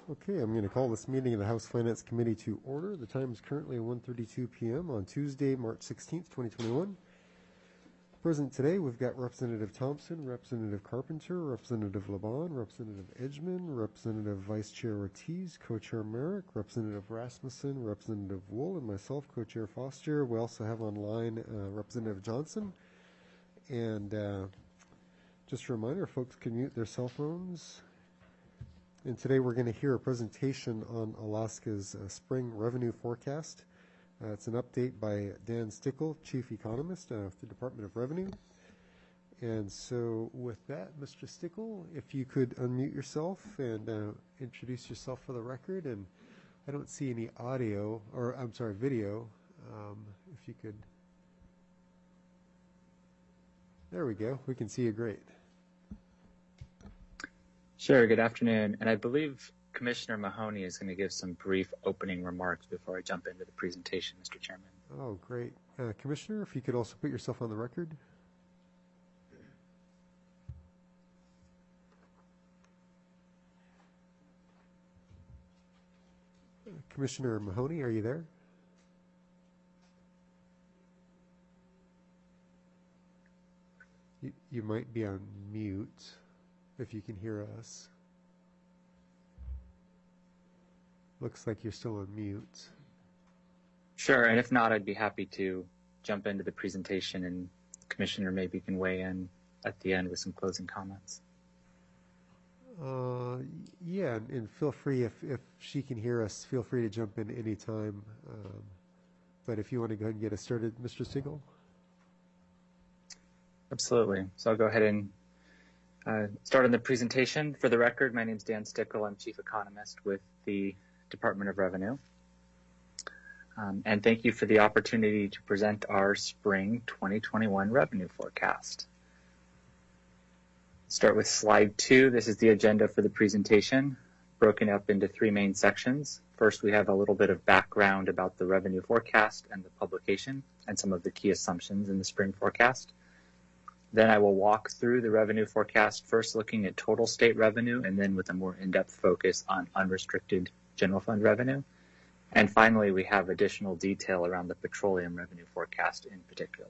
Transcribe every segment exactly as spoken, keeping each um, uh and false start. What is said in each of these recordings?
Okay, I'm going to call this meeting of the House Finance Committee to order. The time is currently one thirty-two p m on Tuesday, March sixteenth, twenty twenty-one. Present today, we've got Representative Thompson, Representative Carpenter, Representative Laban, Representative Edgman, Representative Vice Chair Ortiz, Co-Chair Merrick, Representative Rasmussen, Representative Wool, and myself, Co-Chair Foster. We also have online uh, Representative Johnson. And uh, just a reminder, folks can mute their cell phones. And today we're going to hear a presentation on Alaska's uh, spring revenue forecast. Uh, it's an update by Dan Stickle, Chief Economist uh, of the Department of Revenue. And so with that, Mister Stickle, if you could unmute yourself and uh, introduce yourself for the record. And I don't see any audio, or I'm sorry, video. Um, if you could. There we go. We can see you great. Sure, good afternoon. And I believe Commissioner Mahoney is going to give some brief opening remarks before I jump into the presentation, Mister Chairman. Oh, great. Uh, Commissioner, if you could also put yourself on the record. Uh, Commissioner Mahoney, are you there? You, you might be on mute. If you can hear us. Looks like you're still on mute. Sure, and if not, I'd be happy to jump into the presentation and Commissioner maybe can weigh in at the end with some closing comments. Uh, yeah, and, and feel free, if, if she can hear us, feel free to jump in any time. Um, but if you want to go ahead and get us started, Mister Stickle. Absolutely. So I'll go ahead and Uh, start on the presentation. For the record, my name is Dan Stickle. I'm Chief Economist with the Department of Revenue. Um, and thank you for the opportunity to present our spring twenty twenty-one revenue forecast. Start with slide two. This is the agenda for the presentation, broken up into three main sections. First, we have a little bit of background about the revenue forecast and the publication and some of the key assumptions in the spring forecast. Then I will walk through the revenue forecast, first looking at total state revenue, and then with a more in-depth focus on unrestricted general fund revenue. And finally, we have additional detail around the petroleum revenue forecast in particular.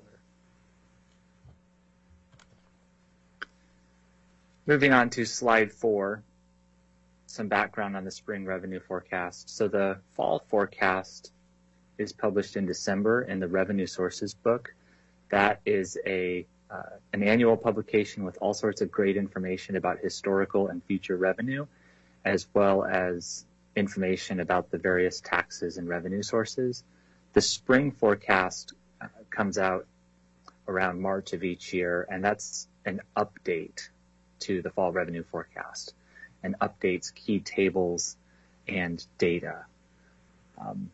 Moving on to slide four, some background on the spring revenue forecast. So the fall forecast is published in December in the Revenue Sources book. That is a Uh, an annual publication with all sorts of great information about historical and future revenue, as well as information about the various taxes and revenue sources. The spring forecast uh, comes out around March of each year, and that's an update to the fall revenue forecast and updates key tables and data. Um,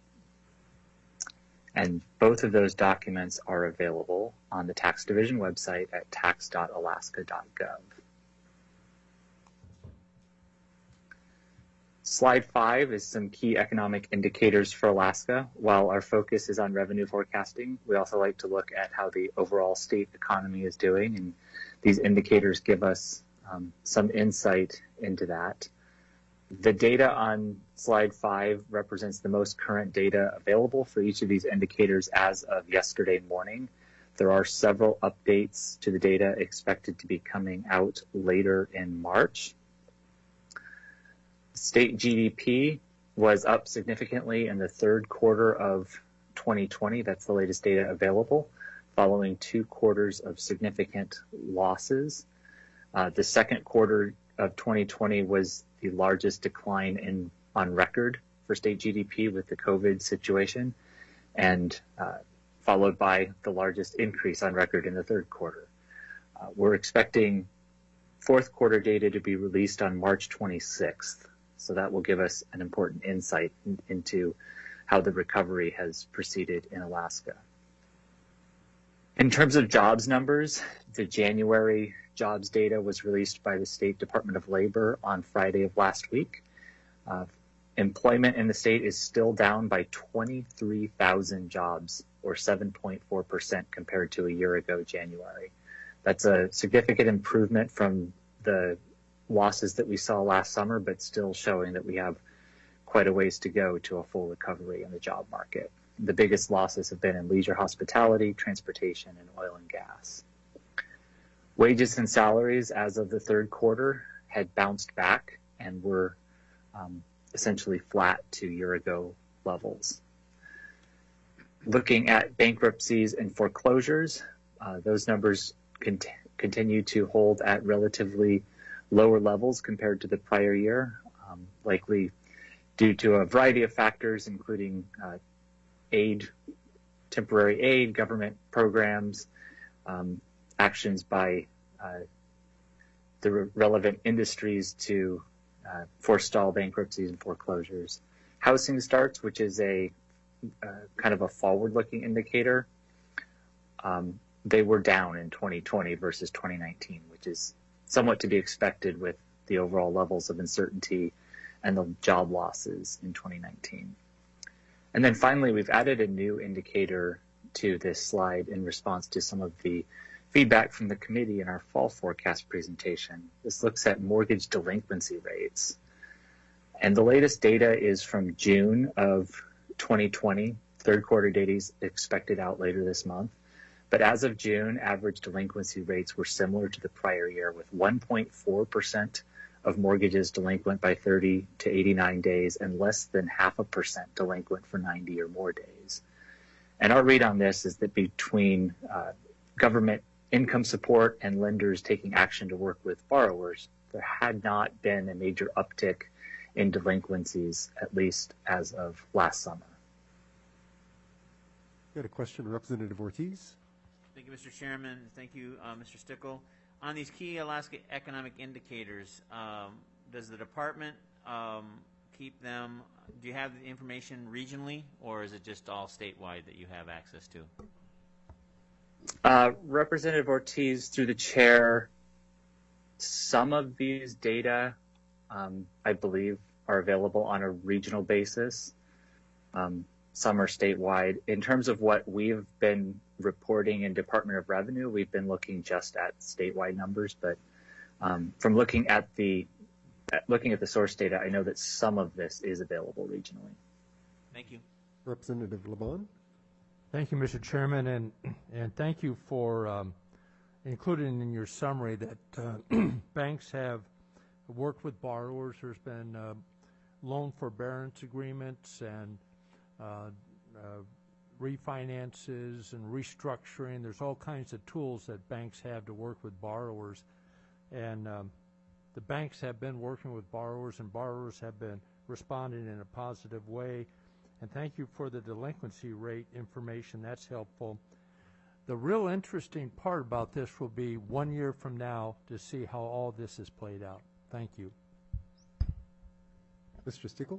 And both of those documents are available on the Tax Division website at tax dot alaska dot gov. Slide five is some key economic indicators for Alaska. While our focus is on revenue forecasting, we also like to look at how the overall state economy is doing, and these indicators give us um, some insight into that. The data on slide five represents the most current data available for each of these indicators as of yesterday morning. There are several updates to the data expected to be coming out later in March. State G D P was up significantly in the third quarter of twenty twenty. That's the latest data available, following two quarters of significant losses. Uh, the second quarter of twenty twenty was the largest decline in on record for state G D P with the COVID situation, and uh, followed by the largest increase on record in the third quarter. Uh, we're expecting fourth quarter data to be released on March twenty-sixth, so that will give us an important insight in, into how the recovery has proceeded in Alaska. In terms of jobs numbers, the January jobs data was released by the State Department of Labor on Friday of last week. Uh, employment in the state is still down by twenty-three thousand jobs, or seven point four percent compared to a year ago, January. That's a significant improvement from the losses that we saw last summer, but still showing that we have quite a ways to go to a full recovery in the job market. The biggest losses have been in leisure hospitality, transportation, and oil and gas. Wages and salaries as of the third quarter had bounced back and were um, essentially flat to year-ago levels. Looking at bankruptcies and foreclosures, uh, those numbers cont- continue to hold at relatively lower levels compared to the prior year, um, likely due to a variety of factors, including uh, aid, temporary aid, government programs, um, actions by uh, the re- relevant industries to uh, forestall bankruptcies and foreclosures. Housing starts, which is a uh, kind of a forward-looking indicator, um, they were down in twenty twenty versus twenty nineteen, which is somewhat to be expected with the overall levels of uncertainty and the job losses in twenty nineteen. And then finally, we've added a new indicator to this slide in response to some of the feedback from the committee in our fall forecast presentation. This looks at mortgage delinquency rates. And the latest data is from June of twenty twenty. Third quarter data is expected out later this month. But as of June, average delinquency rates were similar to the prior year, with one point four percent of mortgages delinquent by thirty to eighty-nine days and less than half a percent delinquent for ninety or more days. And our read on this is that between uh, government income support and lenders taking action to work with borrowers, there had not been a major uptick in delinquencies, at least as of last summer. Got a question, Representative Ortiz. Thank you, Mister Chairman. Thank you, uh, Mister Stickle. On these key Alaska economic indicators, um, does the department um, keep them? Do you have the information regionally, or is it just all statewide that you have access to? Uh, Representative Ortiz, through the chair, some of these data, um, I believe, are available on a regional basis. Um, some are statewide. In terms of what we've been reporting in Department of Revenue, we've been looking just at statewide numbers, but um, from looking at the at looking at the source data, I know that some of this is available regionally. Thank you. Representative LeBon. Thank you, Mister Chairman, and and thank you for um, including in your summary that uh, banks have worked with borrowers. There's been uh, loan forbearance agreements and uh, uh, refinances and restructuring. There's all kinds of tools that banks have to work with borrowers, and um, the banks have been working with borrowers, and borrowers have been responding in a positive way. And thank you for the delinquency rate information. That's helpful. The real interesting part about this will be one year from now to see how all this is played out. Thank you. Mister Stickle.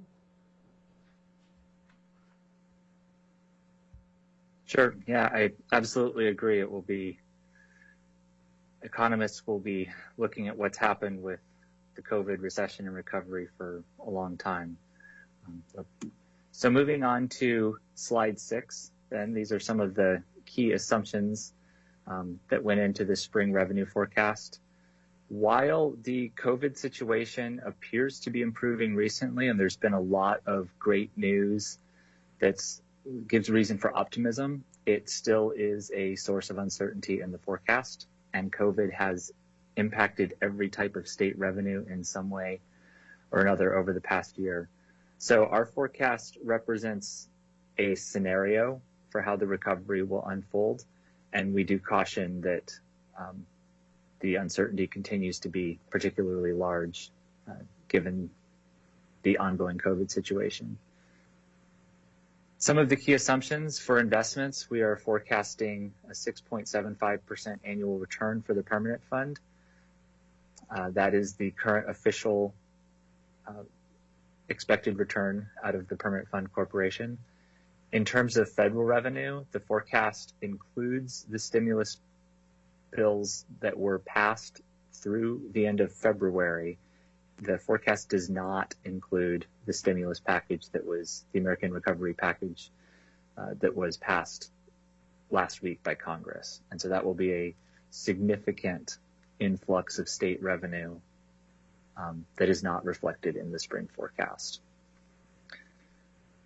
Sure. Yeah, I absolutely agree. It will be, economists will be looking at what's happened with the COVID recession and recovery for a long time. Um, so, so moving on to slide six, then these are some of the key assumptions um, that went into the spring revenue forecast. While the COVID situation appears to be improving recently, and there's been a lot of great news that's gives reason for optimism, it still is a source of uncertainty in the forecast, and COVID has impacted every type of state revenue in some way or another over the past year. So our forecast represents a scenario for how the recovery will unfold, and we do caution that um, the uncertainty continues to be particularly large uh, given the ongoing COVID situation. Some of the key assumptions for investments: we are forecasting a six point seven five percent annual return for the permanent fund. Uh, that is the current official uh, expected return out of the Permanent Fund Corporation. In terms of federal revenue, the forecast includes the stimulus bills that were passed through the end of February. The forecast does not include the stimulus package that was the American Recovery Package uh, that was passed last week by Congress. And so that will be a significant influx of state revenue um, that is not reflected in the spring forecast.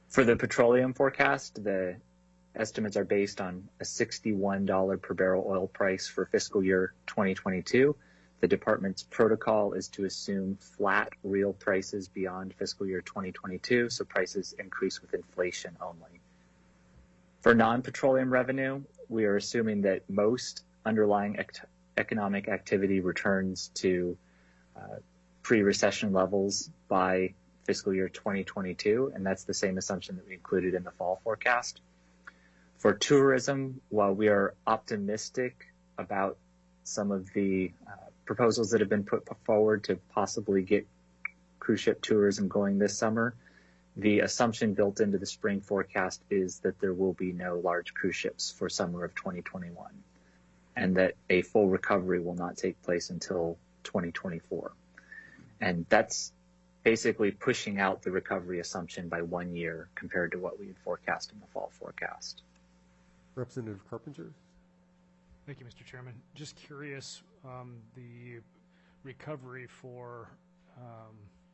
For the petroleum forecast, the estimates are based on a sixty-one dollars per barrel oil price for fiscal year twenty twenty-two. The department's protocol is to assume flat real prices beyond fiscal year twenty twenty-two, so prices increase with inflation only. For non-petroleum revenue, we are assuming that most underlying ec- economic activity returns to uh, pre-recession levels by fiscal year twenty twenty-two, and that's the same assumption that we included in the fall forecast. For tourism, while we are optimistic about some of the uh, proposals that have been put forward to possibly get cruise ship tourism going this summer, the assumption built into the spring forecast is that there will be no large cruise ships for summer of twenty twenty-one, and that a full recovery will not take place until twenty twenty-four. And that's basically pushing out the recovery assumption by one year compared to what we had forecast in the fall forecast. Representative Carpenter. Thank you, Mister Chairman. Just curious, um, the recovery for um,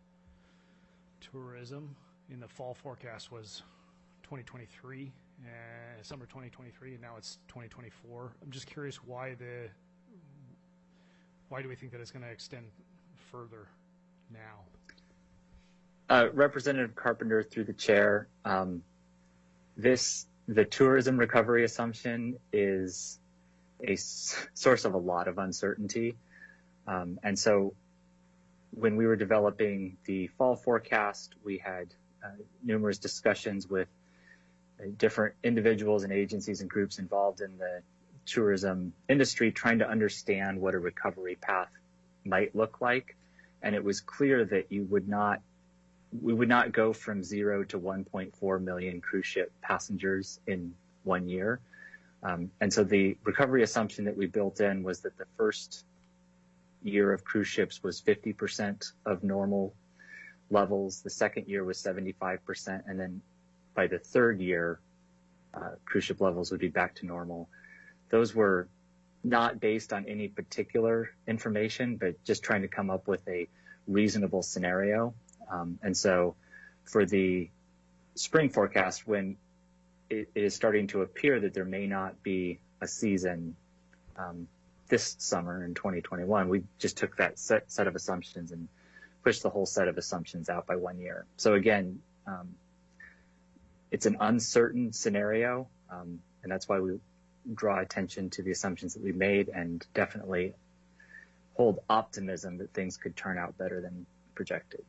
tourism in the fall forecast was twenty twenty-three, uh, summer twenty twenty-three, and now it's twenty twenty-four. I'm just curious why the why do we think that it's going to extend further now? Uh, Representative Carpenter, through the chair, um, this the tourism recovery assumption is a s- source of a lot of uncertainty. Um, and so when we were developing the fall forecast, we had uh, numerous discussions with uh, different individuals and agencies and groups involved in the tourism industry, trying to understand what a recovery path might look like. And it was clear that you would not we would not go from zero to one point four million cruise ship passengers in one year. Um, and so the recovery assumption that we built in was that the first year of cruise ships was fifty percent of normal levels. The second year was seventy-five percent. And then by the third year, uh, cruise ship levels would be back to normal. Those were not based on any particular information, but just trying to come up with a reasonable scenario. Um, and so for the spring forecast, when it, it is starting to appear that there may not be a season um, this summer in twenty twenty-one, we just took that set, set of assumptions and pushed the whole set of assumptions out by one year. So again, um, it's an uncertain scenario, um, and that's why we draw attention to the assumptions that we made and definitely hold optimism that things could turn out better than projected.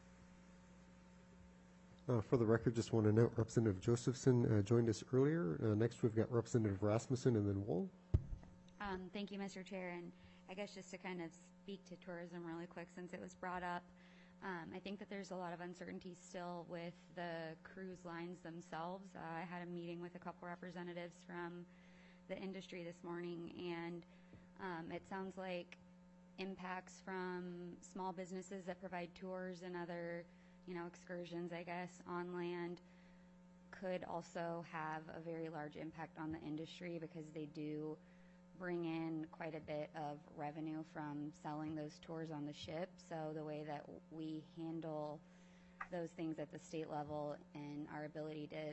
Uh, for the record, just want to note Representative Josephson uh, joined us earlier. Uh, next, we've got Representative Rasmussen and then Wool. Um, thank you, Mister Chair. And I guess just to kind of speak to tourism really quick since it was brought up, um, I think that there's a lot of uncertainty still with the cruise lines themselves. Uh, I had a meeting with a couple representatives from the industry this morning, and um, it sounds like impacts from small businesses that provide tours and other you know, excursions, I guess, on land could also have a very large impact on the industry because they do bring in quite a bit of revenue from selling those tours on the ship. So the way that we handle those things at the state level and our ability to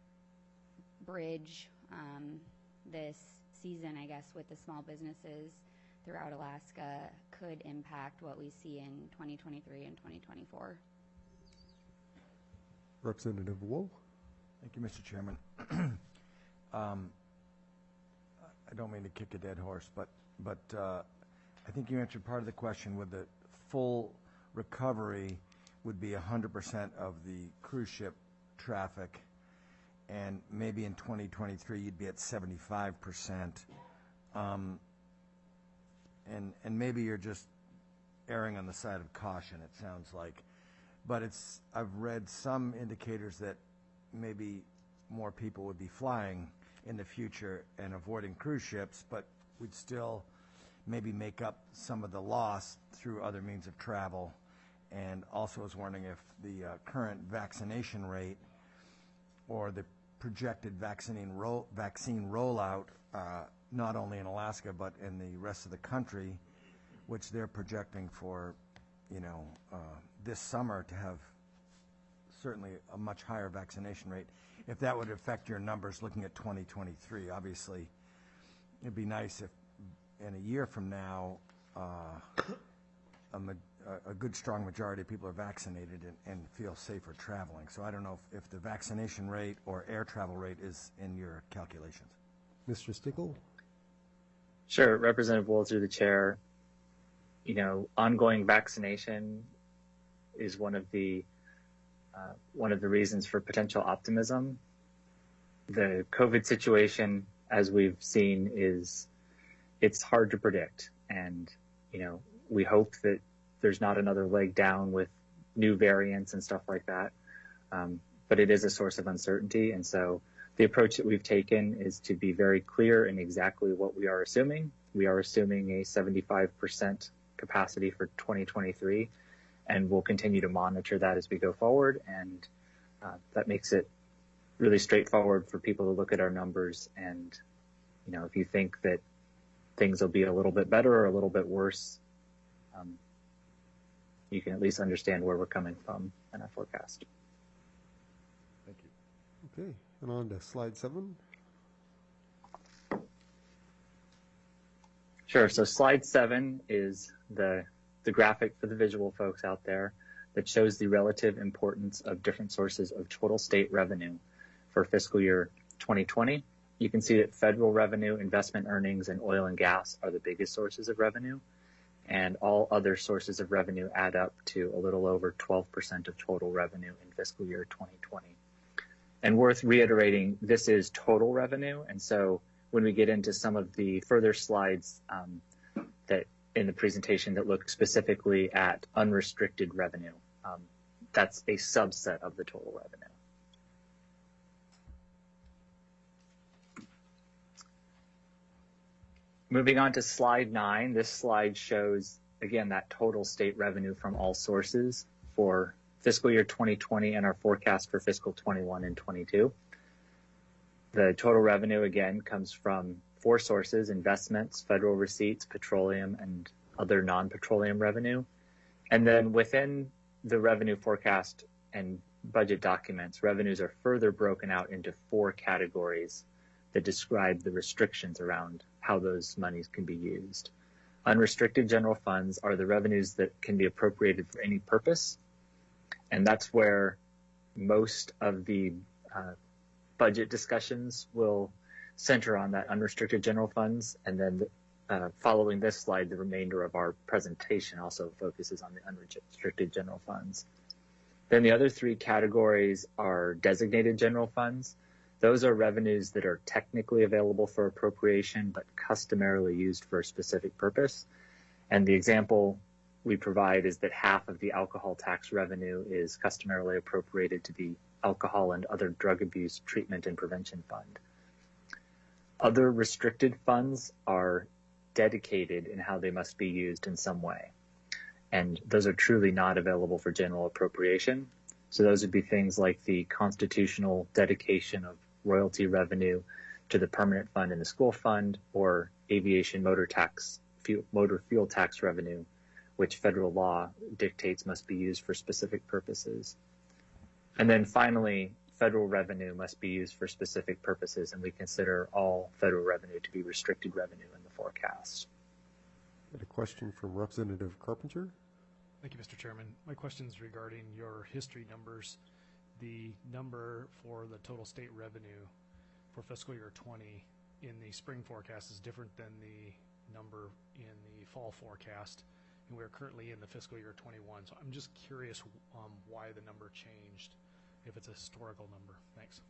bridge um, this season, I guess, with the small businesses throughout Alaska could impact what we see in twenty twenty-three and twenty twenty-four. Representative Wool. Thank you, Mister Chairman. um, I don't mean to kick a dead horse, but but uh, I think you answered part of the question with the full recovery would be one hundred percent of the cruise ship traffic, and maybe in twenty twenty-three you'd be at seventy-five percent. Um, and and maybe you're just erring on the side of caution, it sounds like. But it's I've read some indicators that maybe more people would be flying in the future and avoiding cruise ships, but we'd still maybe make up some of the loss through other means of travel. And also was wondering if the uh, current vaccination rate or the projected vaccine roll, vaccine rollout, uh, not only in Alaska but in the rest of the country, which they're projecting for, you know, uh, this summer to have certainly a much higher vaccination rate. If that would affect your numbers looking at twenty twenty-three, obviously, it'd be nice if in a year from now, uh, a, ma- a good strong majority of people are vaccinated and, and feel safer traveling. So I don't know if, if the vaccination rate or air travel rate is in your calculations. Mister Stickle? Sure, Representative Wool through the chair. You know, ongoing vaccination is one of the uh, one of the reasons for potential optimism. The COVID situation, as we've seen, is it's hard to predict, and you know, we hope that there's not another leg down with new variants and stuff like that. Um, but it is a source of uncertainty, and so the approach that we've taken is to be very clear in exactly what we are assuming. We are assuming a seventy-five percent capacity for twenty twenty-three, and we'll continue to monitor that as we go forward. And uh, that makes it really straightforward for people to look at our numbers. And, you know, if you think that things will be a little bit better or a little bit worse, um, you can at least understand where we're coming from in our forecast. Thank you. Okay, and on to slide seven. Sure. So slide seven is the the graphic for the visual folks out there that shows the relative importance of different sources of total state revenue for fiscal year twenty twenty. You can see that federal revenue, investment earnings, and oil and gas are the biggest sources of revenue, and all other sources of revenue add up to a little over twelve percent of total revenue in fiscal year twenty twenty. And worth reiterating, this is total revenue, and so when we get into some of the further slides um, that in the presentation that look specifically at unrestricted revenue, um, that's a subset of the total revenue. Moving on to slide nine, this slide shows, again, that total state revenue from all sources for fiscal year twenty twenty and our forecast for fiscal twenty-one and twenty-two. The total revenue, again, comes from four sources: investments, federal receipts, petroleum, and other non-petroleum revenue. And then within the revenue forecast and budget documents, revenues are further broken out into four categories that describe the restrictions around how those monies can be used. Unrestricted general funds are the revenues that can be appropriated for any purpose, and that's where most of the uh, budget discussions will center on that unrestricted general funds, and then uh, following this slide, the remainder of our presentation also focuses on the unrestricted general funds. Then the other three categories are designated general funds. Those are revenues that are technically available for appropriation, but customarily used for a specific purpose. And the example we provide is that half of the alcohol tax revenue is customarily appropriated to the Alcohol and Other Drug Abuse Treatment and Prevention Fund. Other restricted funds are dedicated in how they must be used in some way, and those are truly not available for general appropriation. So those would be things like the constitutional dedication of royalty revenue to the permanent fund and the school fund, or aviation motor tax, fuel, motor fuel tax revenue, which federal law dictates must be used for specific purposes. And then finally, federal revenue must be used for specific purposes, and we consider all federal revenue to be restricted revenue in the forecast. Got a question from Representative Carpenter. Thank you, Mister Chairman. My question is regarding your history numbers. The number for the total state revenue for fiscal year twenty in the spring forecast is different than the number in the fall forecast, and we're currently in the fiscal year twenty-one. So I'm just curious um, why the number changed, if it's a historical number. Thanks.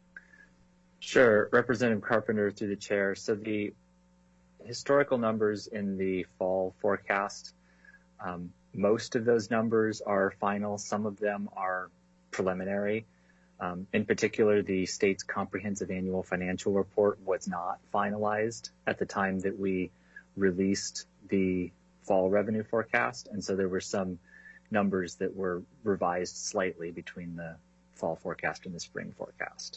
Sure, Representative Carpenter through the chair. So the historical numbers in the fall forecast, um, most of those numbers are final. Some of them are preliminary. Um, in particular, the state's comprehensive annual financial report was not finalized at the time that we released the fall revenue forecast. And so there were some numbers that were revised slightly between the fall forecast and the spring forecast.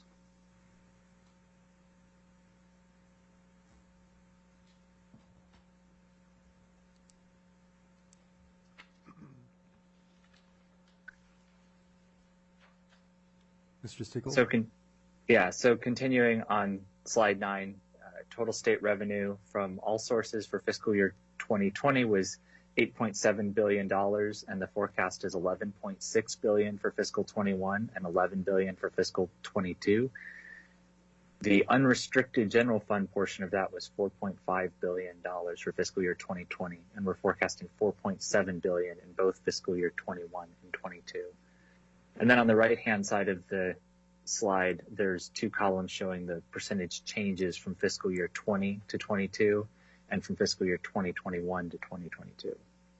Mister Stickle? So, con- yeah, so continuing on slide nine, uh, total state revenue from all sources for fiscal year twenty twenty was eight point seven billion dollars, and the forecast is eleven point six billion dollars for fiscal twenty-one and eleven billion dollars for fiscal twenty-two. The unrestricted general fund portion of that was four point five billion dollars for fiscal year twenty twenty, and we're forecasting four point seven billion dollars in both fiscal year twenty-one and twenty-two. And then on the right-hand side of the slide, there's two columns showing the percentage changes from fiscal year twenty to twenty-two and from fiscal year twenty twenty-one to twenty twenty-two.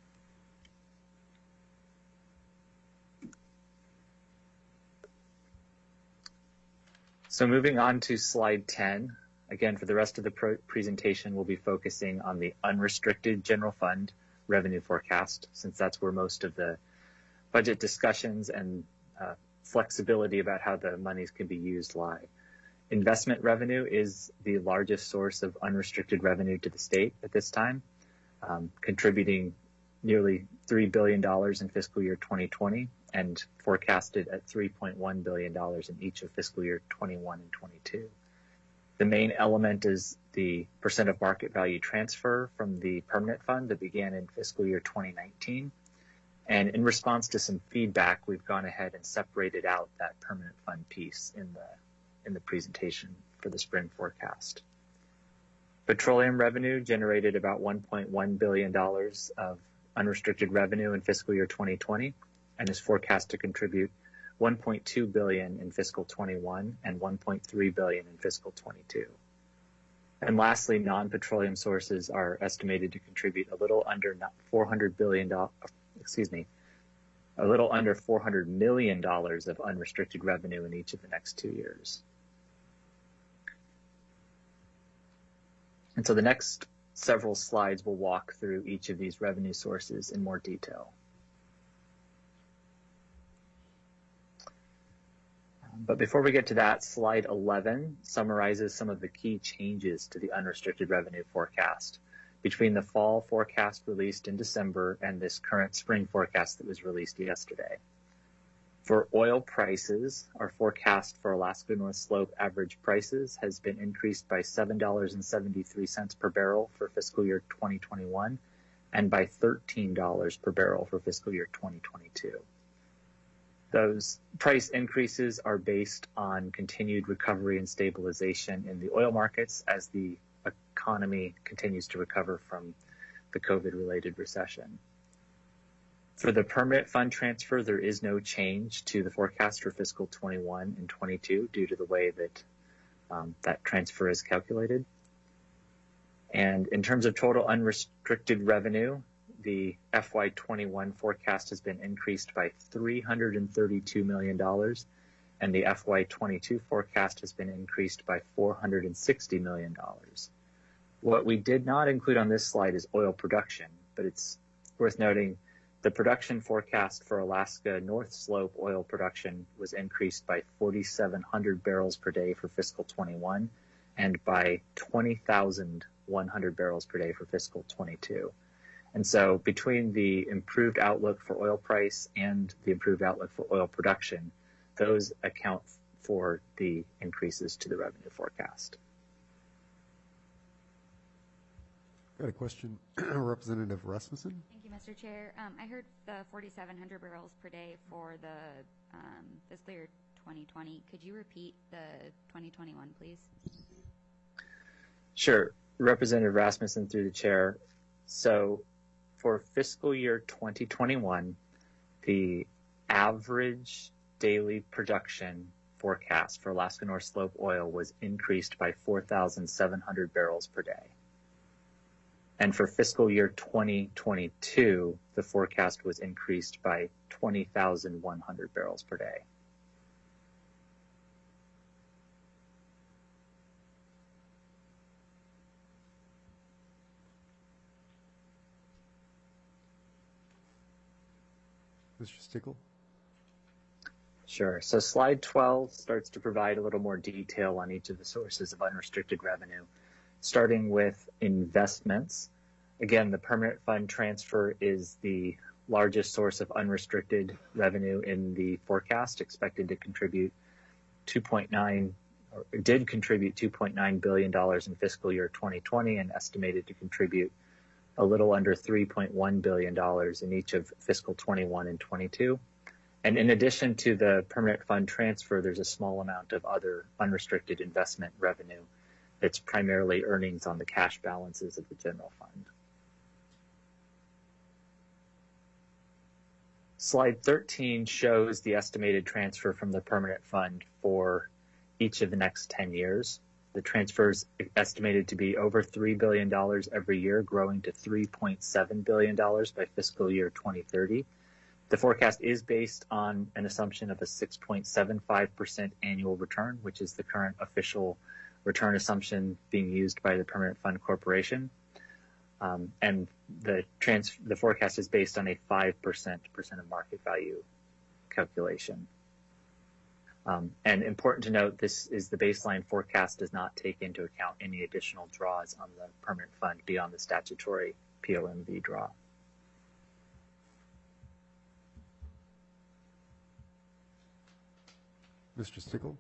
So moving on to slide ten, again, for the rest of the pro- presentation, we'll be focusing on the unrestricted general fund revenue forecast, since that's where most of the budget discussions and uh, flexibility about how the monies can be used lie. Investment revenue is the largest source of unrestricted revenue to the state at this time, um, contributing nearly three billion dollars in fiscal year twenty twenty and forecasted at three point one billion dollars in each of fiscal year twenty-one and twenty-two. The main element is the percent of market value transfer from the permanent fund that began in fiscal year twenty nineteen. And in response to some feedback, we've gone ahead and separated out that permanent fund piece in the in the presentation for the spring forecast. Petroleum revenue generated about one point one billion dollars of unrestricted revenue in fiscal year twenty twenty and is forecast to contribute one point two billion dollars in fiscal twenty-one and one point three billion dollars in fiscal twenty-two. And lastly, non-petroleum sources are estimated to contribute a little under four hundred billion dollars, excuse me, a little under four hundred million dollars of unrestricted revenue in each of the next two years. And so the next several slides will walk through each of these revenue sources in more detail. But before we get to that, slide eleven summarizes some of the key changes to the unrestricted revenue forecast between the fall forecast released in December and this current spring forecast that was released yesterday. For oil prices, our forecast for Alaska North Slope average prices has been increased by seven dollars and seventy-three cents per barrel for fiscal year twenty twenty-one and by thirteen dollars per barrel for fiscal year twenty twenty-two. Those price increases are based on continued recovery and stabilization in the oil markets as the economy continues to recover from the COVID-related recession. For the permanent fund transfer, there is no change to the forecast for fiscal twenty-one and twenty-two due to the way that um, that transfer is calculated. And in terms of total unrestricted revenue, the F Y twenty-one forecast has been increased by three hundred thirty-two million dollars, and the F Y twenty-two forecast has been increased by four hundred sixty million dollars. What we did not include on this slide is oil production, but it's worth noting the production forecast for Alaska North Slope oil production was increased by forty-seven hundred barrels per day for fiscal twenty-one and by twenty thousand one hundred barrels per day for fiscal twenty-two. And so between the improved outlook for oil price and the improved outlook for oil production, those account for the increases to the revenue forecast. Got a question, Representative Rasmussen. Thank you, Mister Chair. Um, I heard the forty-seven hundred barrels per day for the um, fiscal year twenty twenty. Could you repeat the twenty twenty-one, please? Sure. Representative Rasmussen through the chair. So for fiscal year twenty twenty-one, the average daily production forecast for Alaska North Slope oil was increased by four thousand seven hundred barrels per day. And for fiscal year twenty twenty-two, the forecast was increased by twenty thousand one hundred barrels per day. Mister Stickle? Sure. So slide twelve starts to provide a little more detail on each of the sources of unrestricted revenue, starting with investments. Again, the permanent fund transfer is the largest source of unrestricted revenue in the forecast, expected to contribute two point nine, or did contribute two point nine billion dollars in fiscal year twenty twenty and estimated to contribute a little under three point one billion dollars in each of fiscal twenty-one and twenty-two. And in addition to the permanent fund transfer, there's a small amount of other unrestricted investment revenue that's primarily earnings on the cash balances of the general fund. Slide thirteen shows the estimated transfer from the permanent fund for each of the next ten years. The transfer is estimated to be over three billion dollars every year, growing to three point seven billion dollars by fiscal year twenty thirty. The forecast is based on an assumption of a six point seven five percent annual return, which is the current official return assumption being used by the Permanent Fund Corporation. Um, and the, trans the forecast is based on a five percent percent of market value calculation. Um, and important to note, this is the baseline forecast, does not take into account any additional draws on the permanent fund beyond the statutory P O M V draw. Mister Stickle.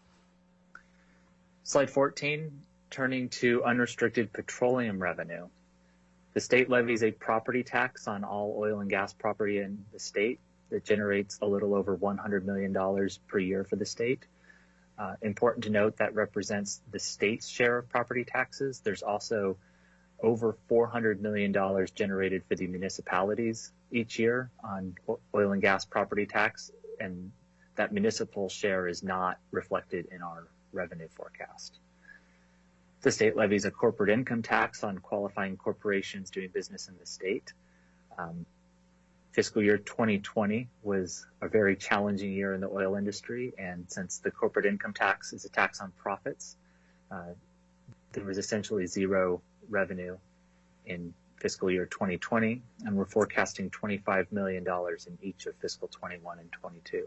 Slide fourteen, turning to unrestricted petroleum revenue. The state levies a property tax on all oil and gas property in the state that generates a little over one hundred million dollars per year for the state. Uh, important to note that represents the state's share of property taxes. There's also over four hundred million dollars generated for the municipalities each year on oil and gas property tax, and that municipal share is not reflected in our revenue forecast. The state levies a corporate income tax on qualifying corporations doing business in the state. Um, Fiscal year twenty twenty was a very challenging year in the oil industry, and since the corporate income tax is a tax on profits, uh, there was essentially zero revenue in fiscal year twenty twenty, and we're forecasting twenty-five million dollars in each of fiscal twenty-one and twenty-two.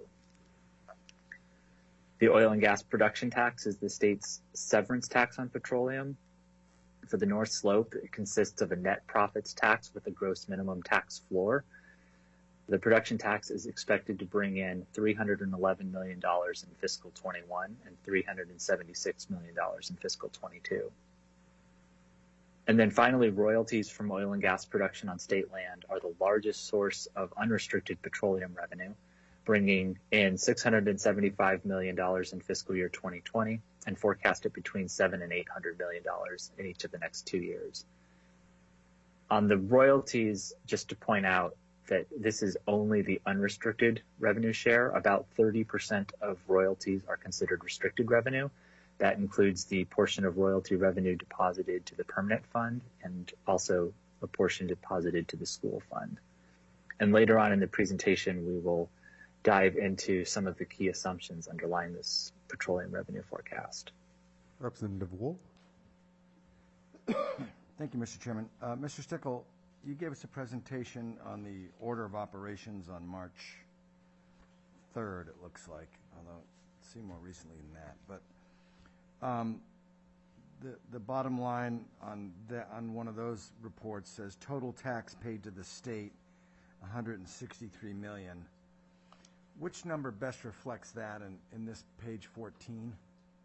The oil and gas production tax is the state's severance tax on petroleum. For the North Slope, it consists of a net profits tax with a gross minimum tax floor. The production tax is expected to bring in three hundred eleven million dollars in fiscal twenty-one and three hundred seventy-six million dollars in fiscal twenty-two. And then finally, royalties from oil and gas production on state land are the largest source of unrestricted petroleum revenue, bringing in six hundred seventy-five million dollars in fiscal year twenty twenty and forecasted between seven and eight hundred million dollars in each of the next two years. On the royalties, just to point out that this is only the unrestricted revenue share. About thirty percent of royalties are considered restricted revenue. That includes the portion of royalty revenue deposited to the permanent fund and also a portion deposited to the school fund. And later on in the presentation, we will dive into some of the key assumptions underlying this petroleum revenue forecast. Representative Wool. Thank you, Mister Chairman. Uh, Mister Stickle, you gave us a presentation on the order of operations on March third, it looks like, although it's seen more recently than that. But um, the the bottom line on the, on one of those reports says total tax paid to the state, one hundred sixty-three million dollars. Which number best reflects that in, in this page fourteen?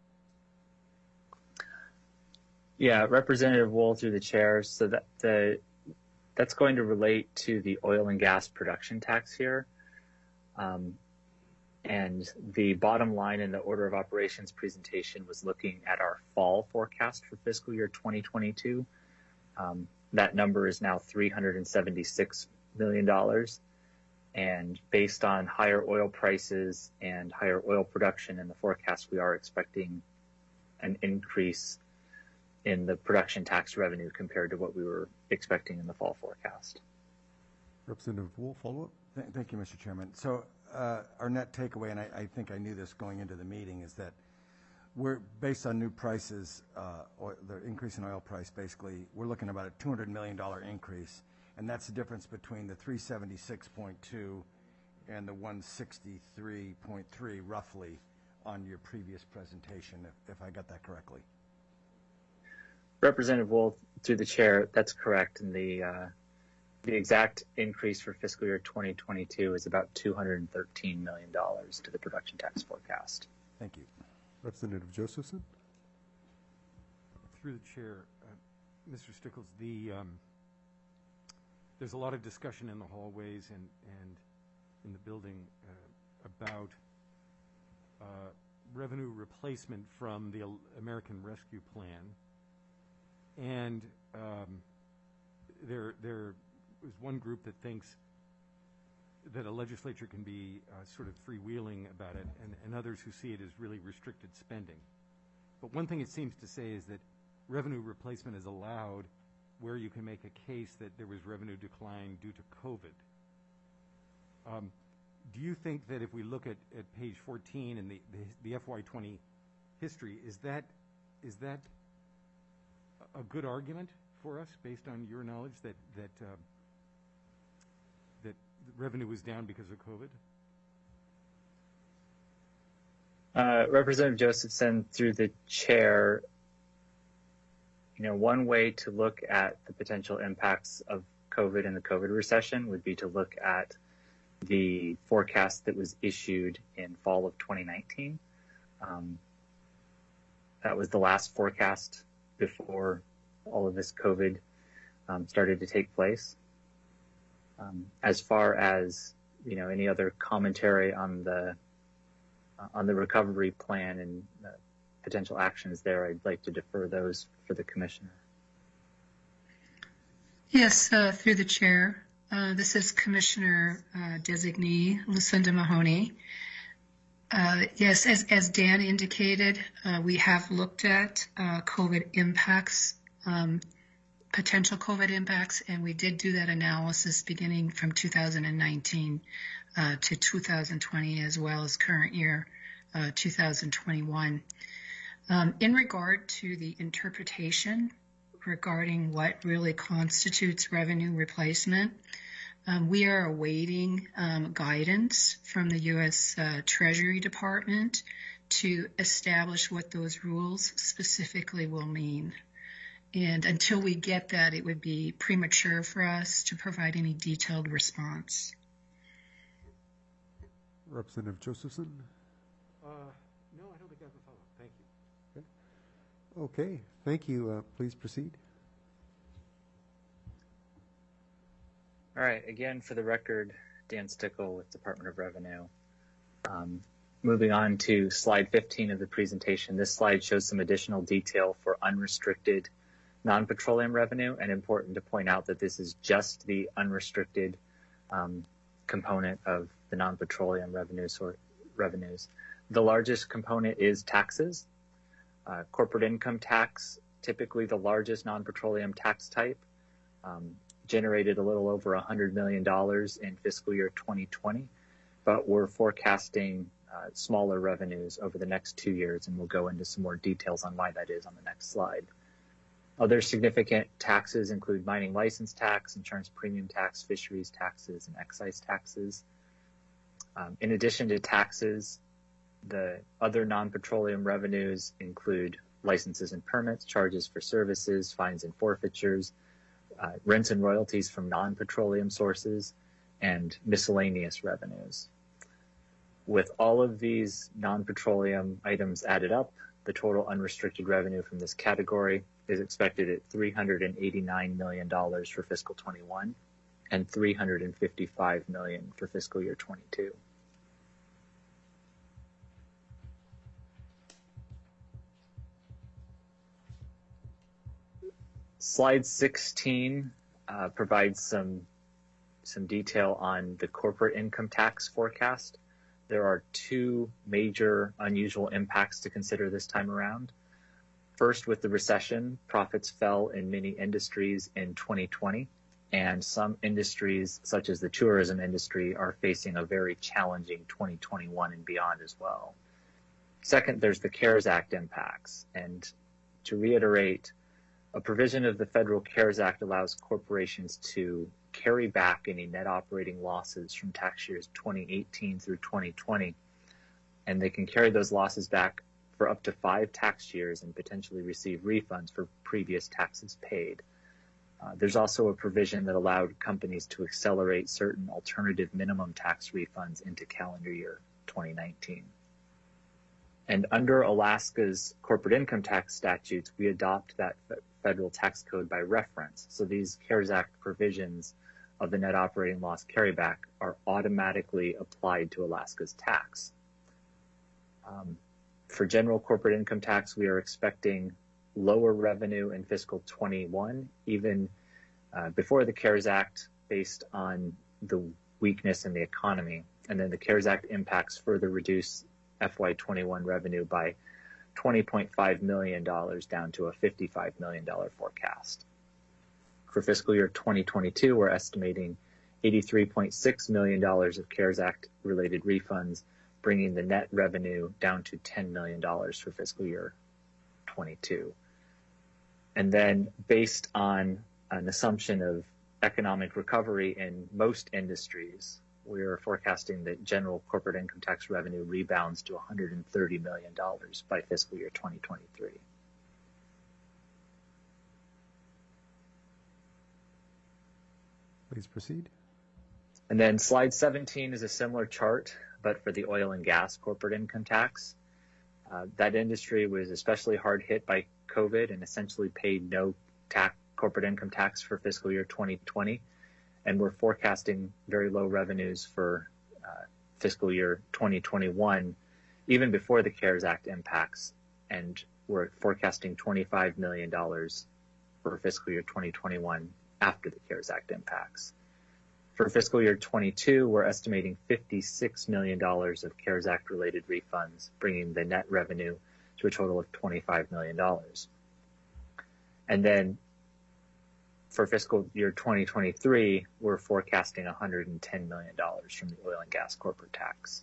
Yeah, Representative Wool through the chair. So that the that's going to relate to the oil and gas production tax here. Um, and the bottom line in the order of operations presentation was looking at our fall forecast for fiscal year twenty twenty-two. Um, that number is now three hundred seventy-six million dollars. And based on higher oil prices and higher oil production in the forecast, we are expecting an increase in the production tax revenue compared to what we were expecting in the fall forecast. Representative Wool, follow-up. Th thank you, Mister Chairman. So uh, our net takeaway, and I, I think I knew this going into the meeting, is that we're, based on new prices, uh, or the increase in oil price, basically, we're looking at about a two hundred million dollar increase, and that's the difference between the three seventy-six point two and the one sixty-three point three, roughly, on your previous presentation, if, if I got that correctly. Representative Wool, through the chair, that's correct. And the uh, the exact increase for fiscal year twenty twenty-two is about two hundred thirteen million dollars to the production tax forecast. Thank you. Representative Josephson? Through the chair, uh, Mister Stickles, the um, there's a lot of discussion in the hallways and, and in the building uh, about uh, revenue replacement from the American Rescue Plan, and um, there there is one group that thinks that a legislature can be uh, sort of freewheeling about it, and, and others who see it as really restricted spending. But one thing it seems to say is that revenue replacement is allowed where you can make a case that there was revenue decline due to COVID. Um, do you think that if we look at, at page fourteen in the, the, the F Y twenty history, is that is that a good argument for us based on your knowledge that that uh, that revenue was down because of COVID? Uh, Representative Josephson, through the chair, you know, one way to look at the potential impacts of COVID and the COVID recession would be to look at the forecast that was issued in fall of twenty nineteen. Um, that was the last forecast before all of this COVID um, started to take place. Um, as far as, you know, any other commentary on the uh, on the recovery plan and uh, potential actions there, I'd like to defer those for the commissioner. Yes, uh, through the chair. Uh, this is Commissioner uh, Designee Lucinda Mahoney. Uh, yes, as, as Dan indicated, uh, we have looked at uh, COVID impacts, um, potential COVID impacts, and we did do that analysis beginning from two thousand nineteen uh, to two thousand twenty, as well as current year uh, two thousand twenty-one. Um, in regard to the interpretation regarding what really constitutes revenue replacement, um, we are awaiting um, guidance from the U S Uh, Treasury Department to establish what those rules specifically will mean. And until we get that, it would be premature for us to provide any detailed response. Representative Josephson? Uh, no, I don't think I have a follow-up. Thank you. Okay, thank you. Uh, please proceed. All right, again, for the record, Dan Stickle with Department of Revenue. Um, moving on to slide fifteen of the presentation. This slide shows some additional detail for unrestricted non-petroleum revenue, and important to point out that this is just the unrestricted um, component of the non-petroleum revenue sort revenues. The largest component is taxes. Uh, corporate income tax, typically the largest non-petroleum tax type, um, generated a little over one hundred million dollars in fiscal year twenty twenty, but we're forecasting uh, smaller revenues over the next two years, and we'll go into some more details on why that is on the next slide. Other significant taxes include mining license tax, insurance premium tax, fisheries taxes, and excise taxes. Um, in addition to taxes, the other non-petroleum revenues include licenses and permits, charges for services, fines and forfeitures, uh, rents and royalties from non-petroleum sources, and miscellaneous revenues. With all of these non-petroleum items added up, the total unrestricted revenue from this category is expected at three hundred eighty-nine million dollars for fiscal twenty-one and three hundred fifty-five million dollars for fiscal year twenty-two. Slide sixteen uh, provides some some detail on the corporate income tax forecast. There are two major unusual impacts to consider this time around. First, with the recession, profits fell in many industries in twenty twenty, and some industries, such as the tourism industry, are facing a very challenging twenty twenty-one and beyond as well. Second, there's the CARES Act impacts, and to reiterate, a provision of the Federal CARES Act allows corporations to carry back any net operating losses from tax years twenty eighteen through twenty twenty, and they can carry those losses back for up to five tax years and potentially receive refunds for previous taxes paid. Uh, there's also a provision that allowed companies to accelerate certain alternative minimum tax refunds into calendar year twenty nineteen. And under Alaska's corporate income tax statutes, we adopt that federal tax code by reference. So these CARES Act provisions of the net operating loss carryback are automatically applied to Alaska's tax. Um, for general corporate income tax, we are expecting lower revenue in fiscal twenty-one, even uh, before the CARES Act, based on the weakness in the economy. And then the CARES Act impacts further reduce F Y twenty-one revenue by twenty point five million dollars down to a fifty-five million dollars forecast. For fiscal year twenty twenty-two, we're estimating eighty-three point six million dollars of CARES Act related refunds, bringing the net revenue down to ten million dollars for fiscal year twenty-two. And then based on an assumption of economic recovery in most industries, we are forecasting that general corporate income tax revenue rebounds to one hundred thirty million dollars by fiscal year twenty twenty-three. Please proceed. And then slide seventeen is a similar chart, but for the oil and gas corporate income tax. Uh, that industry was especially hard hit by COVID and essentially paid no tax, corporate income tax for fiscal year twenty twenty. And we're forecasting very low revenues for uh, fiscal year twenty twenty-one, even before the CARES Act impacts. And we're forecasting twenty-five million dollars for fiscal year twenty twenty-one after the CARES Act impacts. For fiscal year twenty-two, we're estimating fifty-six million dollars of CARES Act related refunds, bringing the net revenue to a total of twenty-five million dollars. And then for fiscal year twenty twenty-three, we're forecasting one hundred ten million dollars from the oil and gas corporate tax.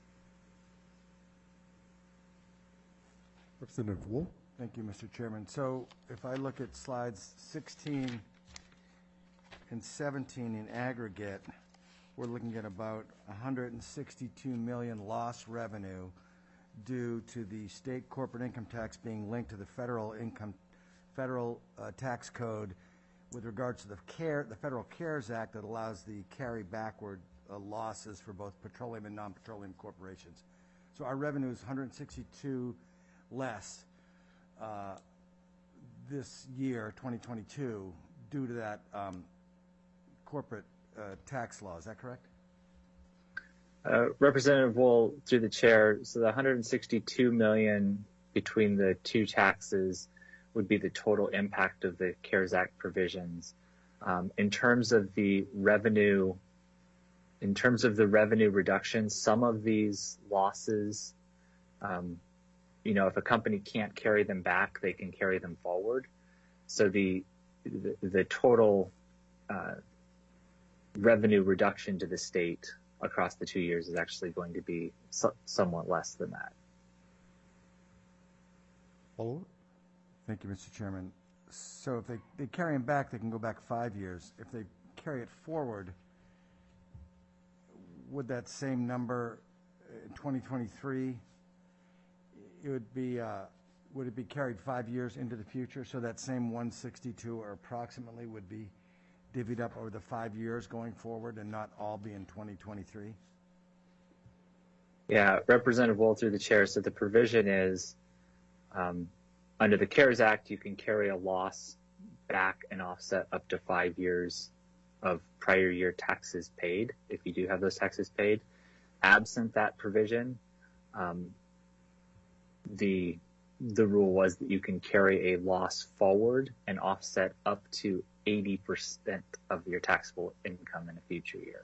Representative Wool. Thank you, Mister Chairman. So if I look at slides sixteen and seventeen in aggregate, we're looking at about one hundred sixty-two million dollars lost revenue due to the state corporate income tax being linked to the federal income, federal uh, tax code with regards to the care, the Federal CARES Act that allows the carry backward uh, losses for both petroleum and non-petroleum corporations. So our revenue is one hundred sixty-two less uh, this year, twenty twenty-two, due to that um, corporate uh, tax law. Is that correct? Uh, Representative Wool, through the chair, so the one hundred sixty-two million dollars between the two taxes would be the total impact of the CARES Act provisions. Um, in terms of the revenue, in terms of the revenue reduction, some of these losses, um, you know, if a company can't carry them back, they can carry them forward. So the the, the total uh, revenue reduction to the state across the two years is actually going to be so, somewhat less than that. Follow-up? Thank you, Mister Chairman. So if they, they carry them back, they can go back five years. If they carry it forward, would that same number in twenty twenty-three, it would be, uh, would it be carried five years into the future? So that same one sixty-two or approximately would be divvied up over the five years going forward and not all be in twenty twenty-three? Yeah, Representative Wool, through the chair. So the provision is, um, under the CARES Act, you can carry a loss back and offset up to five years of prior year taxes paid, if you do have those taxes paid. Absent that provision, um, the the rule was that you can carry a loss forward and offset up to eighty percent of your taxable income in a future year.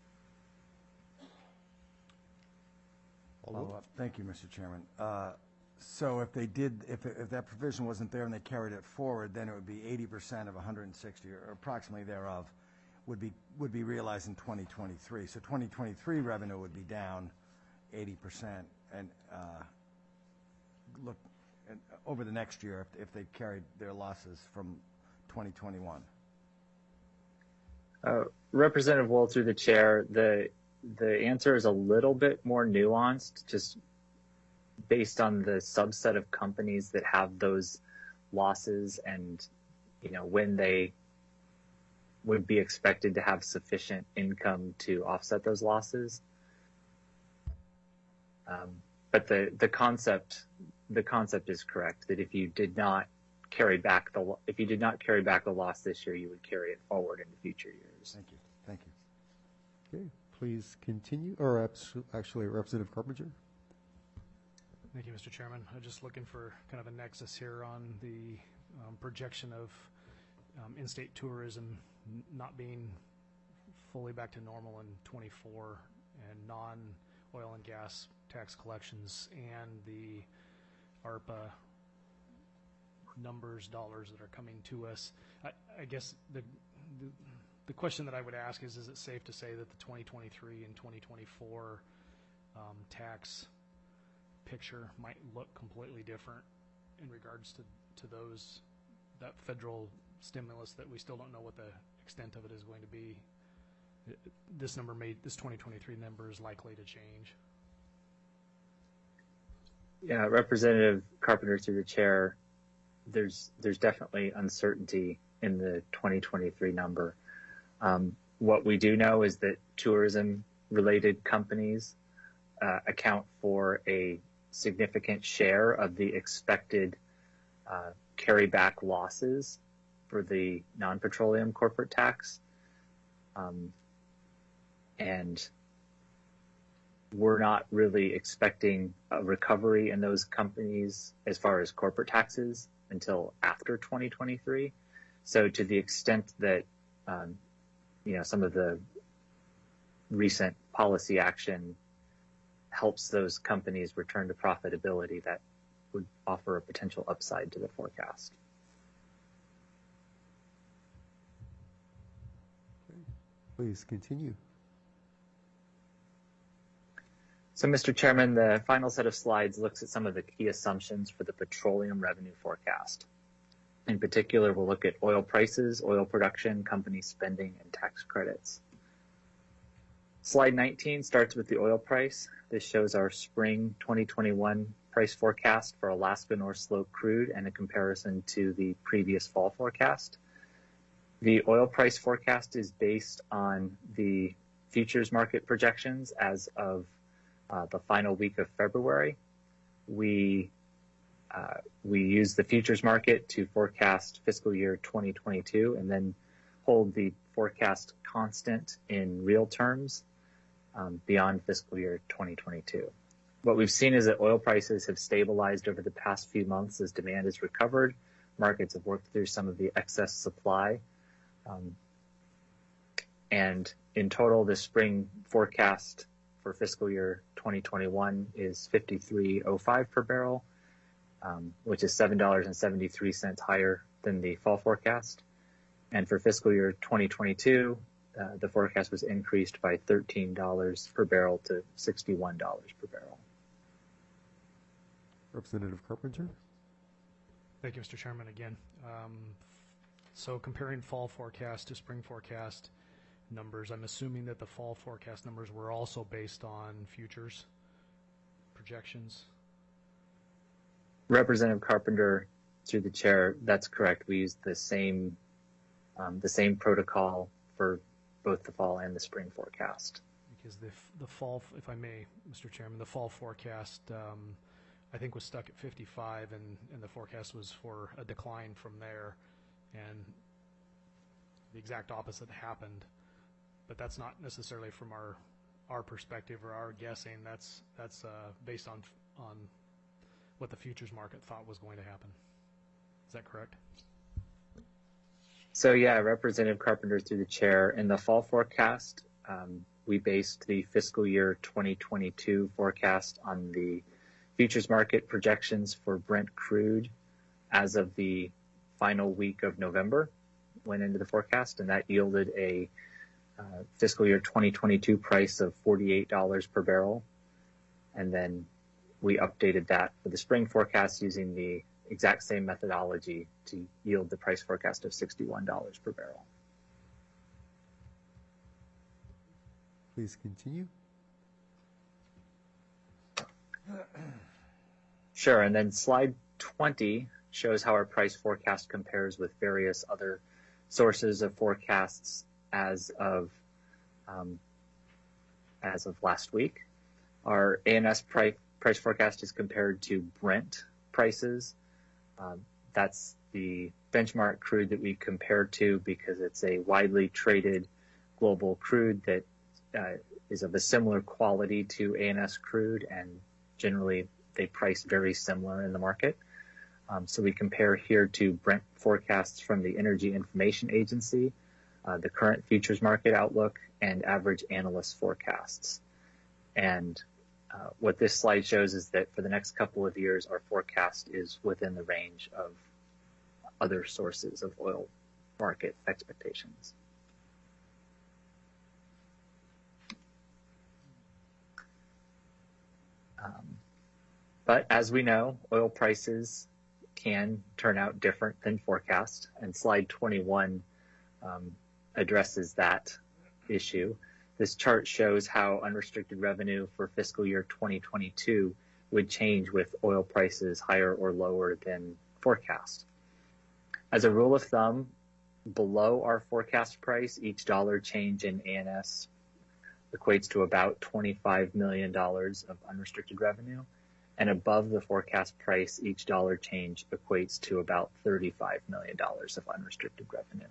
Follow-up. Thank you, Mister Chairman. Uh, so if they did, if, if that provision wasn't there and they carried it forward, then it would be eighty percent of one hundred sixty, or approximately thereof, would be would be realized in twenty twenty-three. So twenty twenty-three revenue would be down eighty percent, and uh, look and over the next year if, if they carried their losses from twenty twenty-one. Uh, Representative Wool, through the chair, the the answer is a little bit more nuanced, just based on the subset of companies that have those losses and, you know, when they would be expected to have sufficient income to offset those losses. Um, but the, the concept, the concept is correct that if you did not carry back the, lo- if you did not carry back the loss this year, you would carry it forward into future years. Thank you. Thank you. Okay, please continue, or abs- actually, Representative Carpenter. Thank you, Mister Chairman. I'm just looking for kind of a nexus here on the um, projection of um, in-state tourism n- not being fully back to normal in twenty-four, and non-oil and gas tax collections, and the ARPA numbers, dollars that are coming to us. I, I guess the, the the question that I would ask is, is it safe to say that the twenty twenty-three and twenty twenty-four um, tax picture might look completely different in regards to, to those, that federal stimulus that we still don't know what the extent of it is going to be? It, this number may, this twenty twenty-three number is likely to change. Yeah, Representative Carpenter, through the chair, there's there's definitely uncertainty in the twenty twenty-three number. Um, what we do know is that tourism-related companies uh, account for a significant share of the expected uh, carryback losses for the non-petroleum corporate tax. Um, and we're not really expecting a recovery in those companies as far as corporate taxes until after twenty twenty-three. So to the extent that, um, you know, some of the recent policy action helps those companies return to profitability, that would offer a potential upside to the forecast. Please continue. So, Mister Chairman, the final set of slides looks at some of the key assumptions for the petroleum revenue forecast. In particular, we'll look at oil prices, oil production, company spending, and tax credits. Slide nineteen starts with the oil price. This shows our spring twenty twenty-one price forecast for Alaska North Slope crude and a comparison to the previous fall forecast. The oil price forecast is based on the futures market projections as of uh, the final week of February. We uh, we use the futures market to forecast fiscal year twenty twenty-two and then hold the forecast constant in real terms um, beyond fiscal year twenty twenty-two. What we've seen is that oil prices have stabilized over the past few months as demand has recovered. Markets have worked through some of the excess supply. Um, and in total, the spring forecast for fiscal year twenty twenty-one is fifty-three oh five per barrel, um, which is seven dollars and seventy-three cents higher than the fall forecast. And for fiscal year twenty twenty-two, uh, the forecast was increased by thirteen dollars per barrel to sixty-one dollars per barrel. Representative Carpenter. Thank you, Mister Chairman, again. Um, so comparing fall forecast to spring forecast numbers, I'm assuming that the fall forecast numbers were also based on futures projections. Representative Carpenter, through the chair, that's correct. We used the same um, the same protocol for both the fall and the spring forecast. Because the the fall, if I may, Mister Chairman, the fall forecast um, I think was stuck at fifty-five, and, and the forecast was for a decline from there, and the exact opposite happened. But that's not necessarily from our our perspective or our guessing. That's that's uh, based on on what the futures market thought was going to happen. Is that correct? So yeah, Representative Carpenter, through the chair, in the fall forecast, um, we based the fiscal year twenty twenty-two forecast on the futures market projections for Brent crude as of the final week of November, went into the forecast, and that yielded a uh, fiscal year twenty twenty-two price of forty-eight dollars per barrel. And then we updated that for the spring forecast using the exact same methodology to yield the price forecast of sixty-one dollars per barrel. Please continue. Sure, and then slide twenty shows how our price forecast compares with various other sources of forecasts as of um, as of last week. Our A N S price price forecast is compared to Brent prices. Um, that's the benchmark crude that we compare to because it's a widely traded global crude that uh, is of a similar quality to A N S crude, and generally they price very similar in the market. Um, so we compare here to Brent forecasts from the Energy Information Agency, uh, the current futures market outlook, and average analyst forecasts. And uh, what this slide shows is that for the next couple of years, our forecast is within the range of other sources of oil market expectations. Um, but as we know, oil prices can turn out different than forecast, and slide twenty-one um, addresses that issue. This chart shows how unrestricted revenue for fiscal year twenty twenty-two would change with oil prices higher or lower than forecast. As a rule of thumb, below our forecast price, each dollar change in A N S equates to about twenty-five million dollars of unrestricted revenue, and above the forecast price, each dollar change equates to about thirty-five million dollars of unrestricted revenue.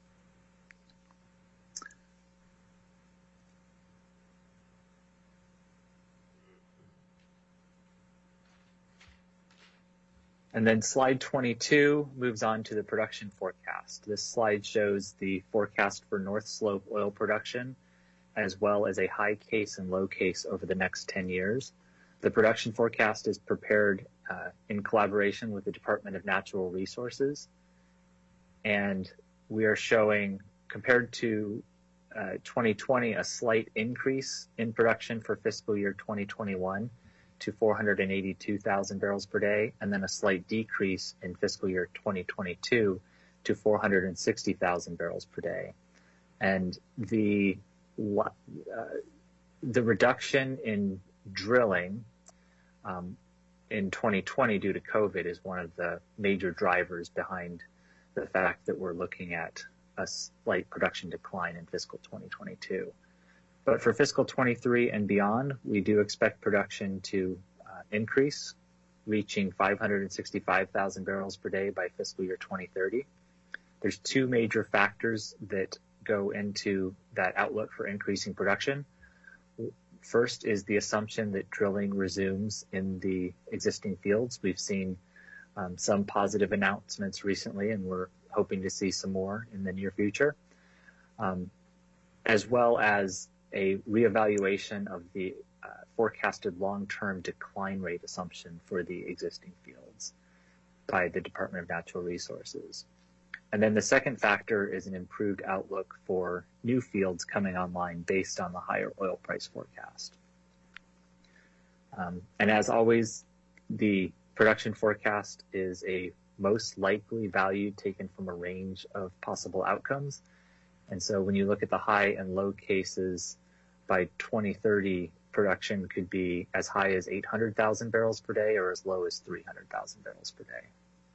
And then slide twenty-two moves on to the production forecast. This slide shows the forecast for North Slope oil production, as well as a high case and low case over the next ten years. The production forecast is prepared uh, in collaboration with the Department of Natural Resources. And we are showing, compared to uh, twenty twenty, a slight increase in production for fiscal year twenty twenty-one to four hundred eighty-two thousand barrels per day, and then a slight decrease in fiscal year twenty twenty-two to four hundred sixty thousand barrels per day. And the uh, the reduction in drilling um, in twenty twenty due to COVID is one of the major drivers behind the fact that we're looking at a slight production decline in fiscal twenty twenty-two. But for fiscal twenty-three and beyond, we do expect production to uh, increase, reaching five hundred sixty-five thousand barrels per day by fiscal year twenty thirty. There's two major factors that go into that outlook for increasing production. First is the assumption that drilling resumes in the existing fields. We've seen um, some positive announcements recently, and we're hoping to see some more in the near future, um, as well as a reevaluation of the uh, forecasted long-term decline rate assumption for the existing fields by the Department of Natural Resources. And then the second factor is an improved outlook for new fields coming online based on the higher oil price forecast. Um, and as always, the production forecast is a most likely value taken from a range of possible outcomes. And so when you look at the high and low cases, by twenty thirty, production could be as high as eight hundred thousand barrels per day or as low as three hundred thousand barrels per day.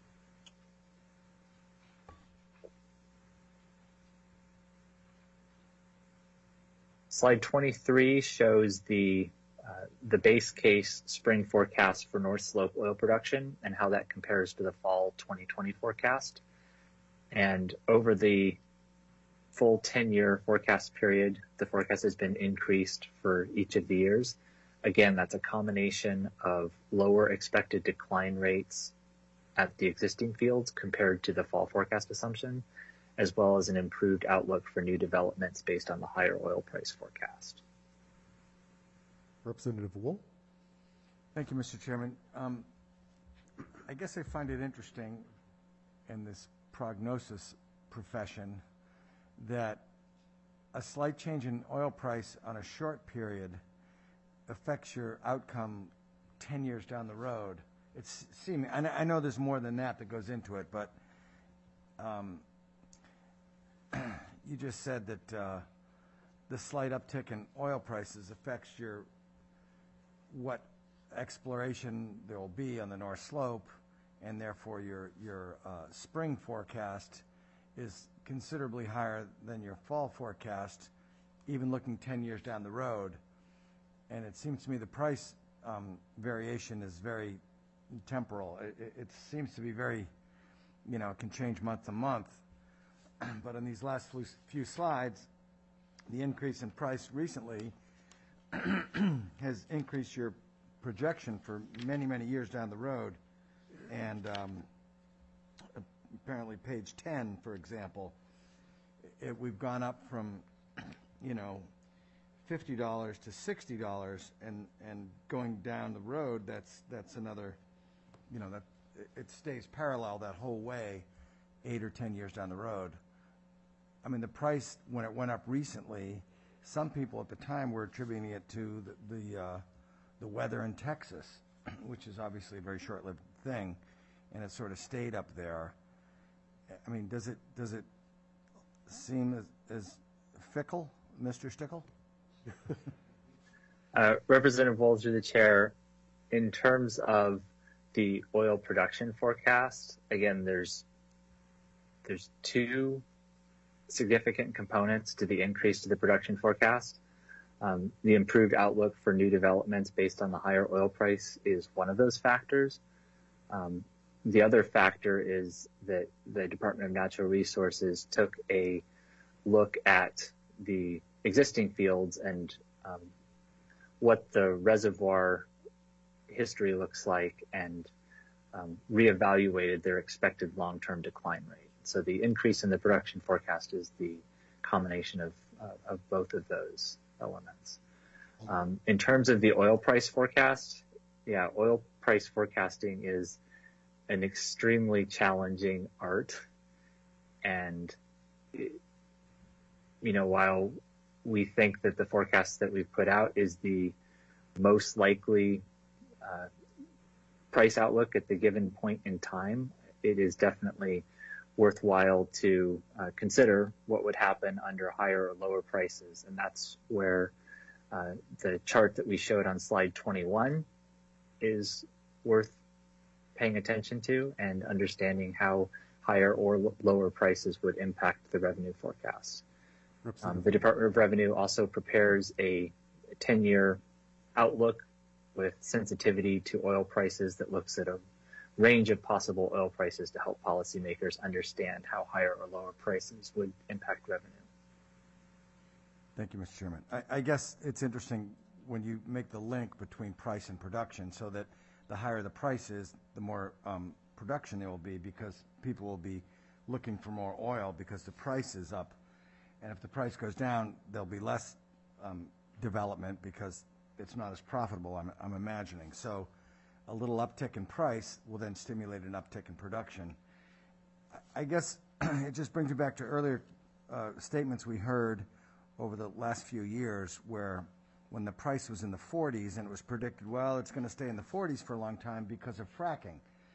Slide twenty-three shows the uh, the base case spring forecast for North Slope oil production and how that compares to the fall twenty twenty forecast. And over the full ten-year forecast period, the forecast has been increased for each of the years. Again, that's a combination of lower expected decline rates at the existing fields compared to the fall forecast assumption, as well as an improved outlook for new developments based on the higher oil price forecast. Representative Wool. Thank you, Mister Chairman. Um, I guess I find it interesting in this prognosis profession that a slight change in oil price on a short period affects your outcome ten years down the road. It's seeming, I know there's more than that that goes into it, but um, you just said that uh, the slight uptick in oil prices affects your what exploration there will be on the North Slope, and therefore your your uh, spring forecast is considerably higher than your fall forecast, even looking ten years down the road. And it seems to me the price um, variation is very temporal. It, it, it seems to be very, you know, it can change month to month. But in these last few, few slides, the increase in price recently has increased your projection for many, many years down the road. And um, apparently page ten, for example, it, we've gone up from, you know, fifty dollars to sixty dollars, and, and going down the road, that's, that's another, you know, that it stays parallel that whole way, eight or ten years down the road. I mean, the price, when it went up recently, some people at the time were attributing it to the, the, uh, the weather in Texas, which is obviously a very short-lived thing, and it sort of stayed up there. I mean, does it, does it seem as, as fickle, Mister Stickle? Uh, Representative Wohl, through the chair, in terms of the oil production forecast, again, there's there's two significant components to the increase to the production forecast. Um, the improved outlook for new developments based on the higher oil price is one of those factors. Um, the other factor is that the Department of Natural Resources took a look at the existing fields and um, what the reservoir history looks like, and um, reevaluated their expected long-term decline rate. So the increase in the production forecast is the combination of, uh, of both of those elements. Um, in terms of the oil price forecast, yeah, oil price forecasting is an extremely challenging art. And, it, you know, while we think that the forecast that we've put out is the most likely uh, price outlook at the given point in time, it is definitely worthwhile to uh, consider what would happen under higher or lower prices. And that's where uh, the chart that we showed on slide twenty-one is worth paying attention to and understanding how higher or l- lower prices would impact the revenue forecast. Um, the Department of Revenue also prepares a ten-year outlook with sensitivity to oil prices that looks at a range of possible oil prices to help policymakers understand how higher or lower prices would impact revenue. Thank you, Mister Chairman. I, I guess it's interesting when you make the link between price and production, so that the higher the price is, the more um, production there will be, because people will be looking for more oil because the price is up. And if the price goes down, there'll be less um, development because it's not as profitable, I'm, I'm imagining. So a little uptick in price will then stimulate an uptick in production. I, I guess it just brings me back to earlier uh, statements we heard over the last few years, where when the price was in the forties and it was predicted, well, it's going to stay in the forties for a long time because of fracking.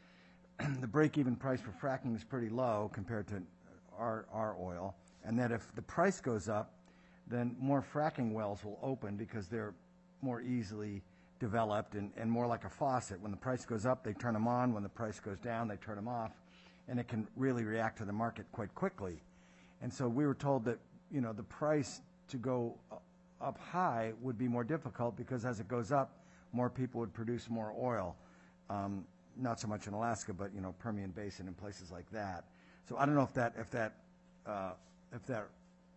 The break-even price for fracking is pretty low compared to our, our oil. And that if the price goes up, then more fracking wells will open because they're more easily developed and, and more like a faucet. When the price goes up, they turn them on. When the price goes down, they turn them off. And it can really react to the market quite quickly. And so we were told that, you know, the price to go up high would be more difficult because as it goes up, more people would produce more oil. Um, not so much in Alaska, but, you know, Permian Basin and places like that. So I don't know if that, if that, uh, if that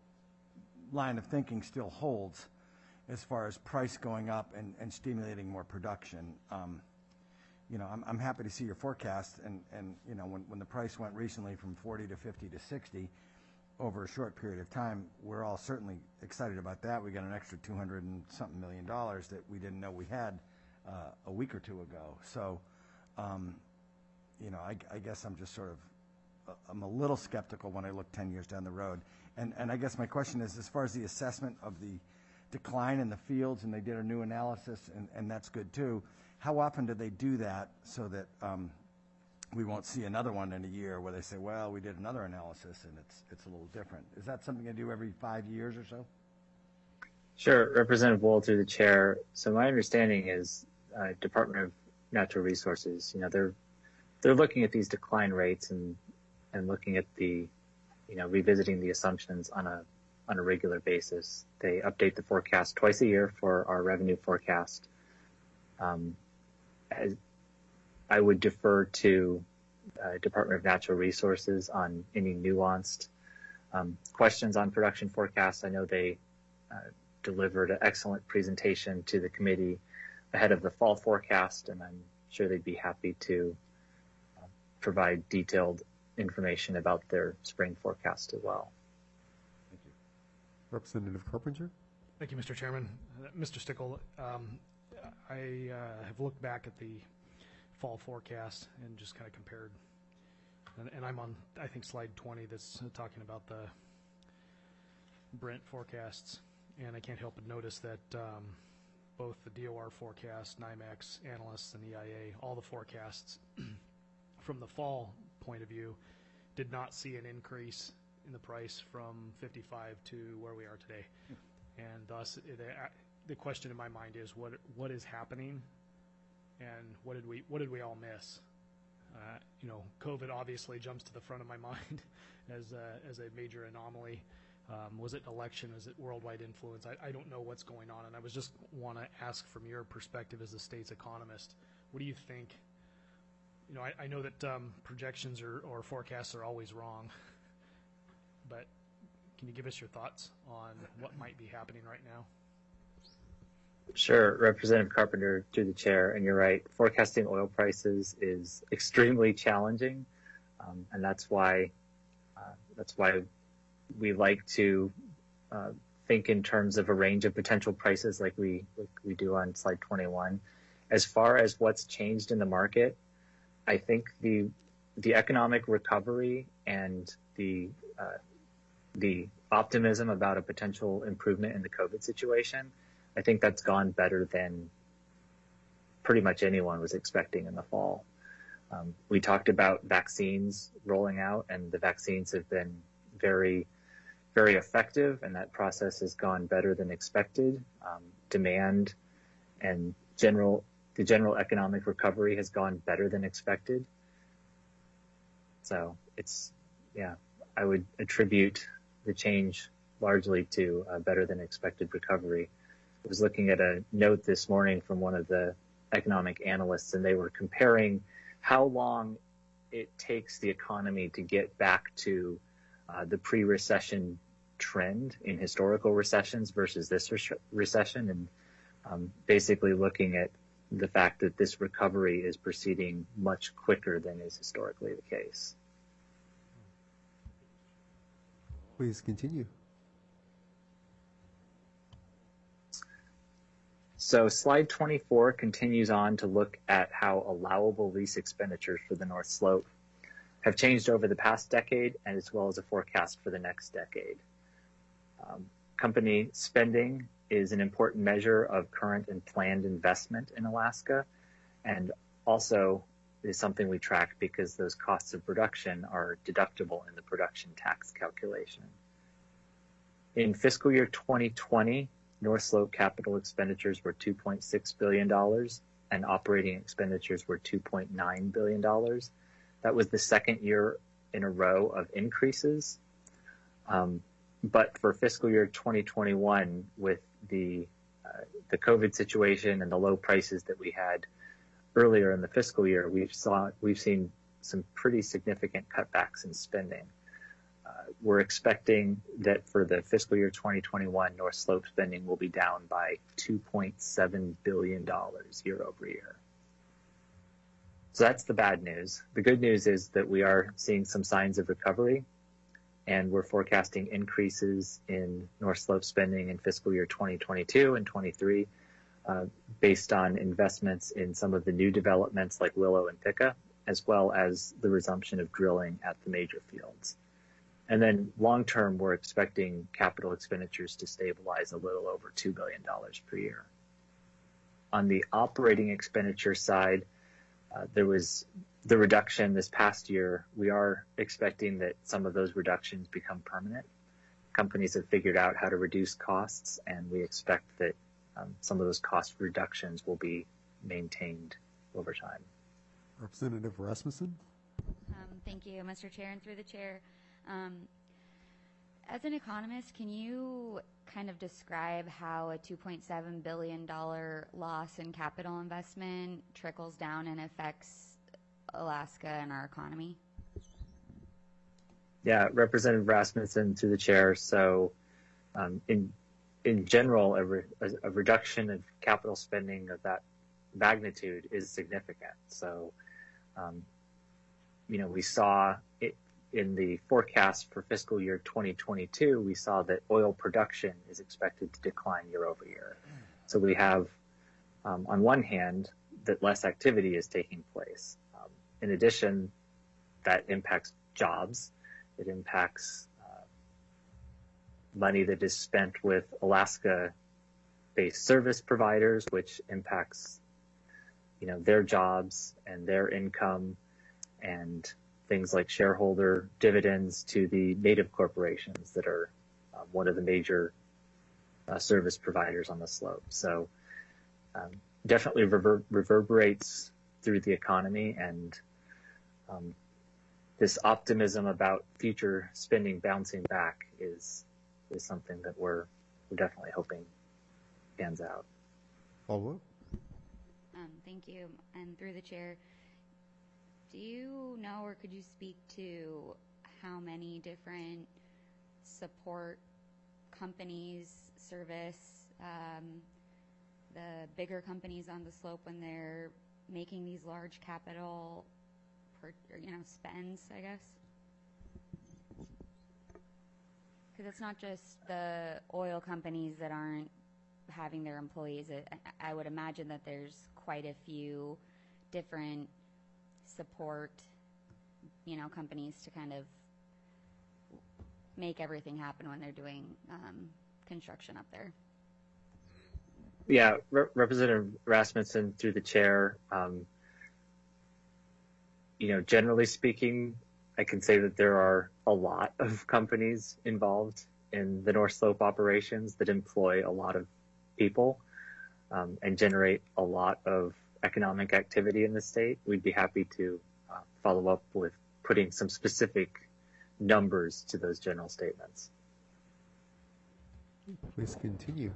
line of thinking still holds as far as price going up and, and stimulating more production. Um, you know, I'm, I'm happy to see your forecast, and, and you know, when, when the price went recently from forty to fifty to sixty over a short period of time, we're all certainly excited about that. We got an extra two hundred and something million dollars that we didn't know we had uh, a week or two ago. So, um, you know, I, I guess I'm just sort of, I'm a little skeptical when I look ten years down the road. And, and I guess my question is, as far as the assessment of the decline in the fields, and they did a new analysis, and, and that's good too, how often do they do that so that um, we won't see another one in a year where they say, well, we did another analysis and it's it's a little different? Is that something they do every five years or so? Sure, Representative Wohl, through the chair. So my understanding is uh, Department of Natural Resources, you know, they're they're looking at these decline rates and and looking at the, you know, revisiting the assumptions on a on a regular basis. They update the forecast twice a year for our revenue forecast. Um, as I would defer to uh, Department of Natural Resources on any nuanced um, questions on production forecasts. I know they uh, delivered an excellent presentation to the committee ahead of the fall forecast, and I'm sure they'd be happy to uh, provide detailed information about their spring forecast as well. Thank you. Representative Carpenter? Thank you, Mister Chairman. Uh, Mister Stickle, um, I uh, have looked back at the fall forecast and just kind of compared, and, and I'm on, I think, slide twenty that's uh, talking about the Brent forecasts, and I can't help but notice that um, both the D O R forecast, NYMEX, analysts, and E I A, all the forecasts from the fall point of view did not see an increase in the price from fifty-five to where we are today. And thus, it, uh, the question in my mind is, what what is happening, and what did we what did we all miss? Uh, you know, COVID obviously jumps to the front of my mind as a, as a major anomaly. Um, was it election? Was it worldwide influence? I, I don't know what's going on, and I was just want to ask from your perspective as the state's economist, what do you think? You know, I, I know that um, projections or, or forecasts are always wrong, but can you give us your thoughts on what might be happening right now? Sure, Representative Carpenter, through the chair, and you're right, forecasting oil prices is extremely challenging, um, and that's why uh, that's why we like to uh, think in terms of a range of potential prices like we like we do on slide twenty-one. As far as what's changed in the market, I think the the economic recovery and the uh, the optimism about a potential improvement in the COVID situation, I think that's gone better than pretty much anyone was expecting in the fall. Um, we talked about vaccines rolling out, and the vaccines have been very, very effective, and that process has gone better than expected. Um, demand and general the general economic recovery has gone better than expected. So it's, yeah, I would attribute the change largely to a better than expected recovery. I was looking at a note this morning from one of the economic analysts, and they were comparing how long it takes the economy to get back to uh, the pre-recession trend in historical recessions versus this re- recession, and um, basically looking at the fact that this recovery is proceeding much quicker than is historically the case. Please continue. So slide twenty-four continues on to look at how allowable lease expenditures for the North Slope have changed over the past decade, and as well as a forecast for the next decade. Um, company spending is an important measure of current and planned investment in Alaska, and also is something we track because those costs of production are deductible in the production tax calculation. In fiscal year twenty twenty, North Slope capital expenditures were two point six billion dollars and operating expenditures were two point nine billion dollars. That was the second year in a row of increases. Um, but for fiscal year twenty twenty-one, with the uh, the COVID situation and the low prices that we had earlier in the fiscal year, we've saw we've seen some pretty significant cutbacks in spending. Uh, we're expecting that for the fiscal year twenty twenty-one, North Slope spending will be down by two point seven billion dollars year over year. So that's the bad news. The good news is that we are seeing some signs of recovery, and we're forecasting increases in North Slope spending in fiscal year twenty twenty-two and twenty-three uh, based on investments in some of the new developments like Willow and Pika, as well as the resumption of drilling at the major fields. And then long term, we're expecting capital expenditures to stabilize a little over two billion dollars per year. On the operating expenditure side, uh, there was the reduction this past year. We are expecting that some of those reductions become permanent. Companies have figured out how to reduce costs, and we expect that um, some of those cost reductions will be maintained over time. Representative Rasmussen? Um, thank you, Mister Chair, and through the chair. Um, as an economist, can you kind of describe how a two point seven billion dollars loss in capital investment trickles down and affects Alaska and our economy? Yeah, Representative Rasmussen through the chair. So um, in in general, a, re, a, a reduction of capital spending of that magnitude is significant. So, um, you know, we saw it in the forecast for fiscal year twenty twenty-two, we saw that oil production is expected to decline year over year. So we have, um, on one hand, that less activity is taking place. Um, in addition, that impacts jobs. It impacts uh, money that is spent with Alaska-based service providers, which impacts, you know, their jobs and their income, and things like shareholder dividends to the native corporations that are uh, one of the major uh, service providers on the slope. So um, definitely rever- reverberates through the economy, and um, this optimism about future spending bouncing back is is something that we're we're definitely hoping pans out. Follow-up? Um, thank you. And through the chair, do you know, or could you speak to how many different support companies service um, the bigger companies on the slope when they're making these large capital, per, you know, spends, I guess? Because it's not just the oil companies that aren't having their employees. It, I would imagine that there's quite a few different support, you know, companies to kind of make everything happen when they're doing um, construction up there. Yeah, Re- Representative Rasmussen through the chair. Um, you know, generally speaking, I can say that there are a lot of companies involved in the North Slope operations that employ a lot of people um, and generate a lot of economic activity in the state. We'd be happy to uh, follow up with putting some specific numbers to those general statements. Please continue.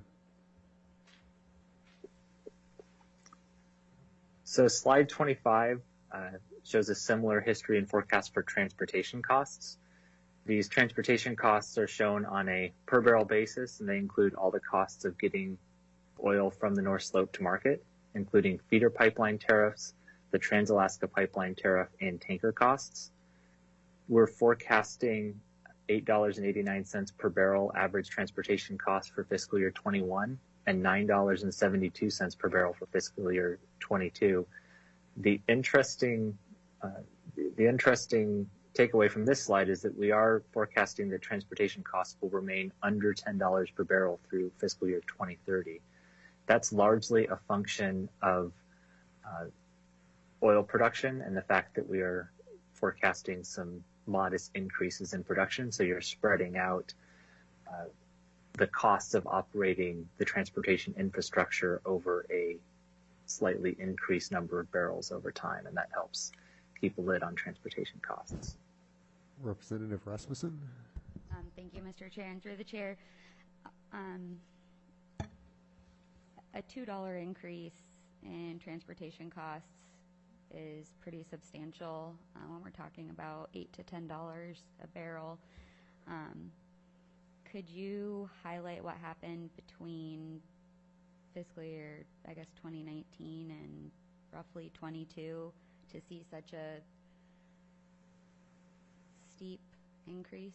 So slide twenty-five uh, shows a similar history and forecast for transportation costs. These transportation costs are shown on a per barrel basis, and they include all the costs of getting oil from the North Slope to market, including feeder pipeline tariffs, the Trans-Alaska Pipeline tariff, and tanker costs. We're forecasting eight dollars and eighty-nine cents per barrel average transportation cost for fiscal year twenty-one and nine dollars and seventy-two cents per barrel for fiscal year twenty-two. The interesting, uh, the interesting takeaway from this slide is that we are forecasting that transportation costs will remain under ten dollars per barrel through fiscal year twenty thirty. That's largely a function of uh, oil production and the fact that we are forecasting some modest increases in production. So you're spreading out uh, the costs of operating the transportation infrastructure over a slightly increased number of barrels over time, and that helps keep a lid on transportation costs. Representative Rasmussen? Um, thank you, Mister Chair. And through the chair, um, a two dollar increase in transportation costs is pretty substantial uh, when we're talking about eight to ten dollars a barrel. Um, could you highlight what happened between fiscal year, I guess, twenty nineteen and roughly twenty-two to see such a steep increase?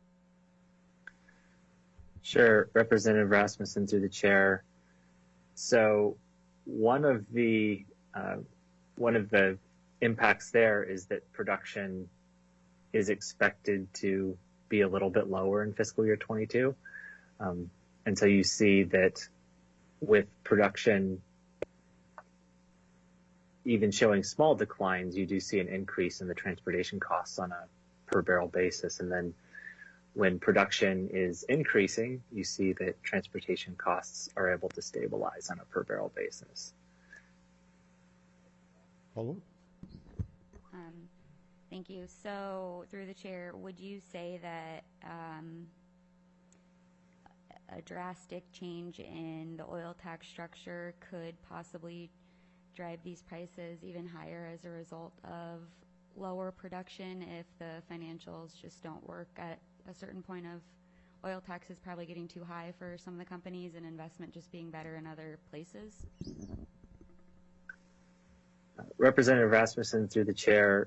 Sure, Representative Rasmussen through the chair. So one of the uh, one of the impacts there is that production is expected to be a little bit lower in fiscal year twenty-two. Um, and so you see that with production even showing small declines, you do see an increase in the transportation costs on a per barrel basis. And then when production is increasing, you see that transportation costs are able to stabilize on a per barrel basis. Follow? Um, thank you. So, through the chair, would you say that um, a drastic change in the oil tax structure could possibly drive these prices even higher as a result of lower production if the financials just don't work at a certain point of oil taxes probably getting too high for some of the companies and investment just being better in other places? Representative Rasmussen, through the chair,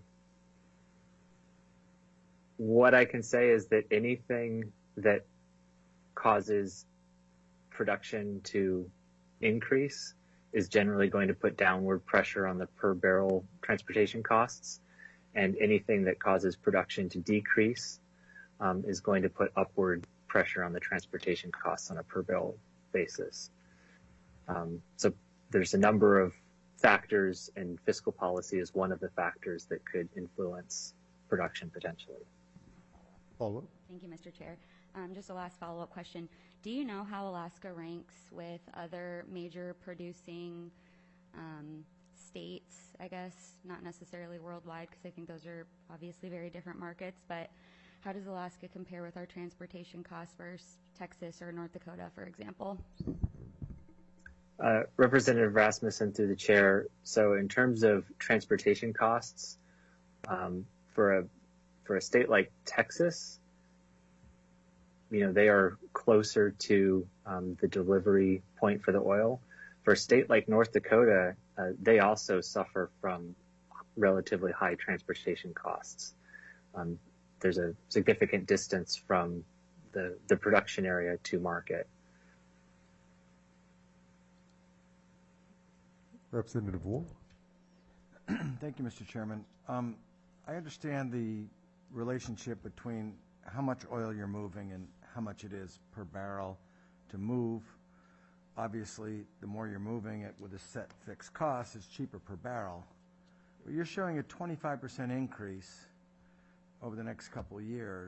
what I can say is that anything that causes production to increase is generally going to put downward pressure on the per barrel transportation costs, and anything that causes production to decrease um, is going to put upward pressure on the transportation costs on a per barrel basis. Um, so there's a number of factors, and fiscal policy is one of the factors that could influence production potentially. Follow-up. Thank you, Mister Chair. Um, just a last follow-up question. Do you know how Alaska ranks with other major producing um, states, I guess, not necessarily worldwide, because I think those are obviously very different markets, but how does Alaska compare with our transportation costs versus Texas or North Dakota, for example? Uh, Representative Rasmussen, through the chair. So in terms of transportation costs, um, for a for a state like Texas, you know, they are closer to um, the delivery point for the oil. For a state like North Dakota, uh, they also suffer from relatively high transportation costs. Um, there's a significant distance from the, the production area to market. Representative Wool. Thank you, Mister Chairman. Um, I understand the relationship between how much oil you're moving and how much it is per barrel to move. Obviously, the more you're moving it with a set fixed cost, it's cheaper per barrel. But you're showing a twenty-five percent increase over the next couple of years,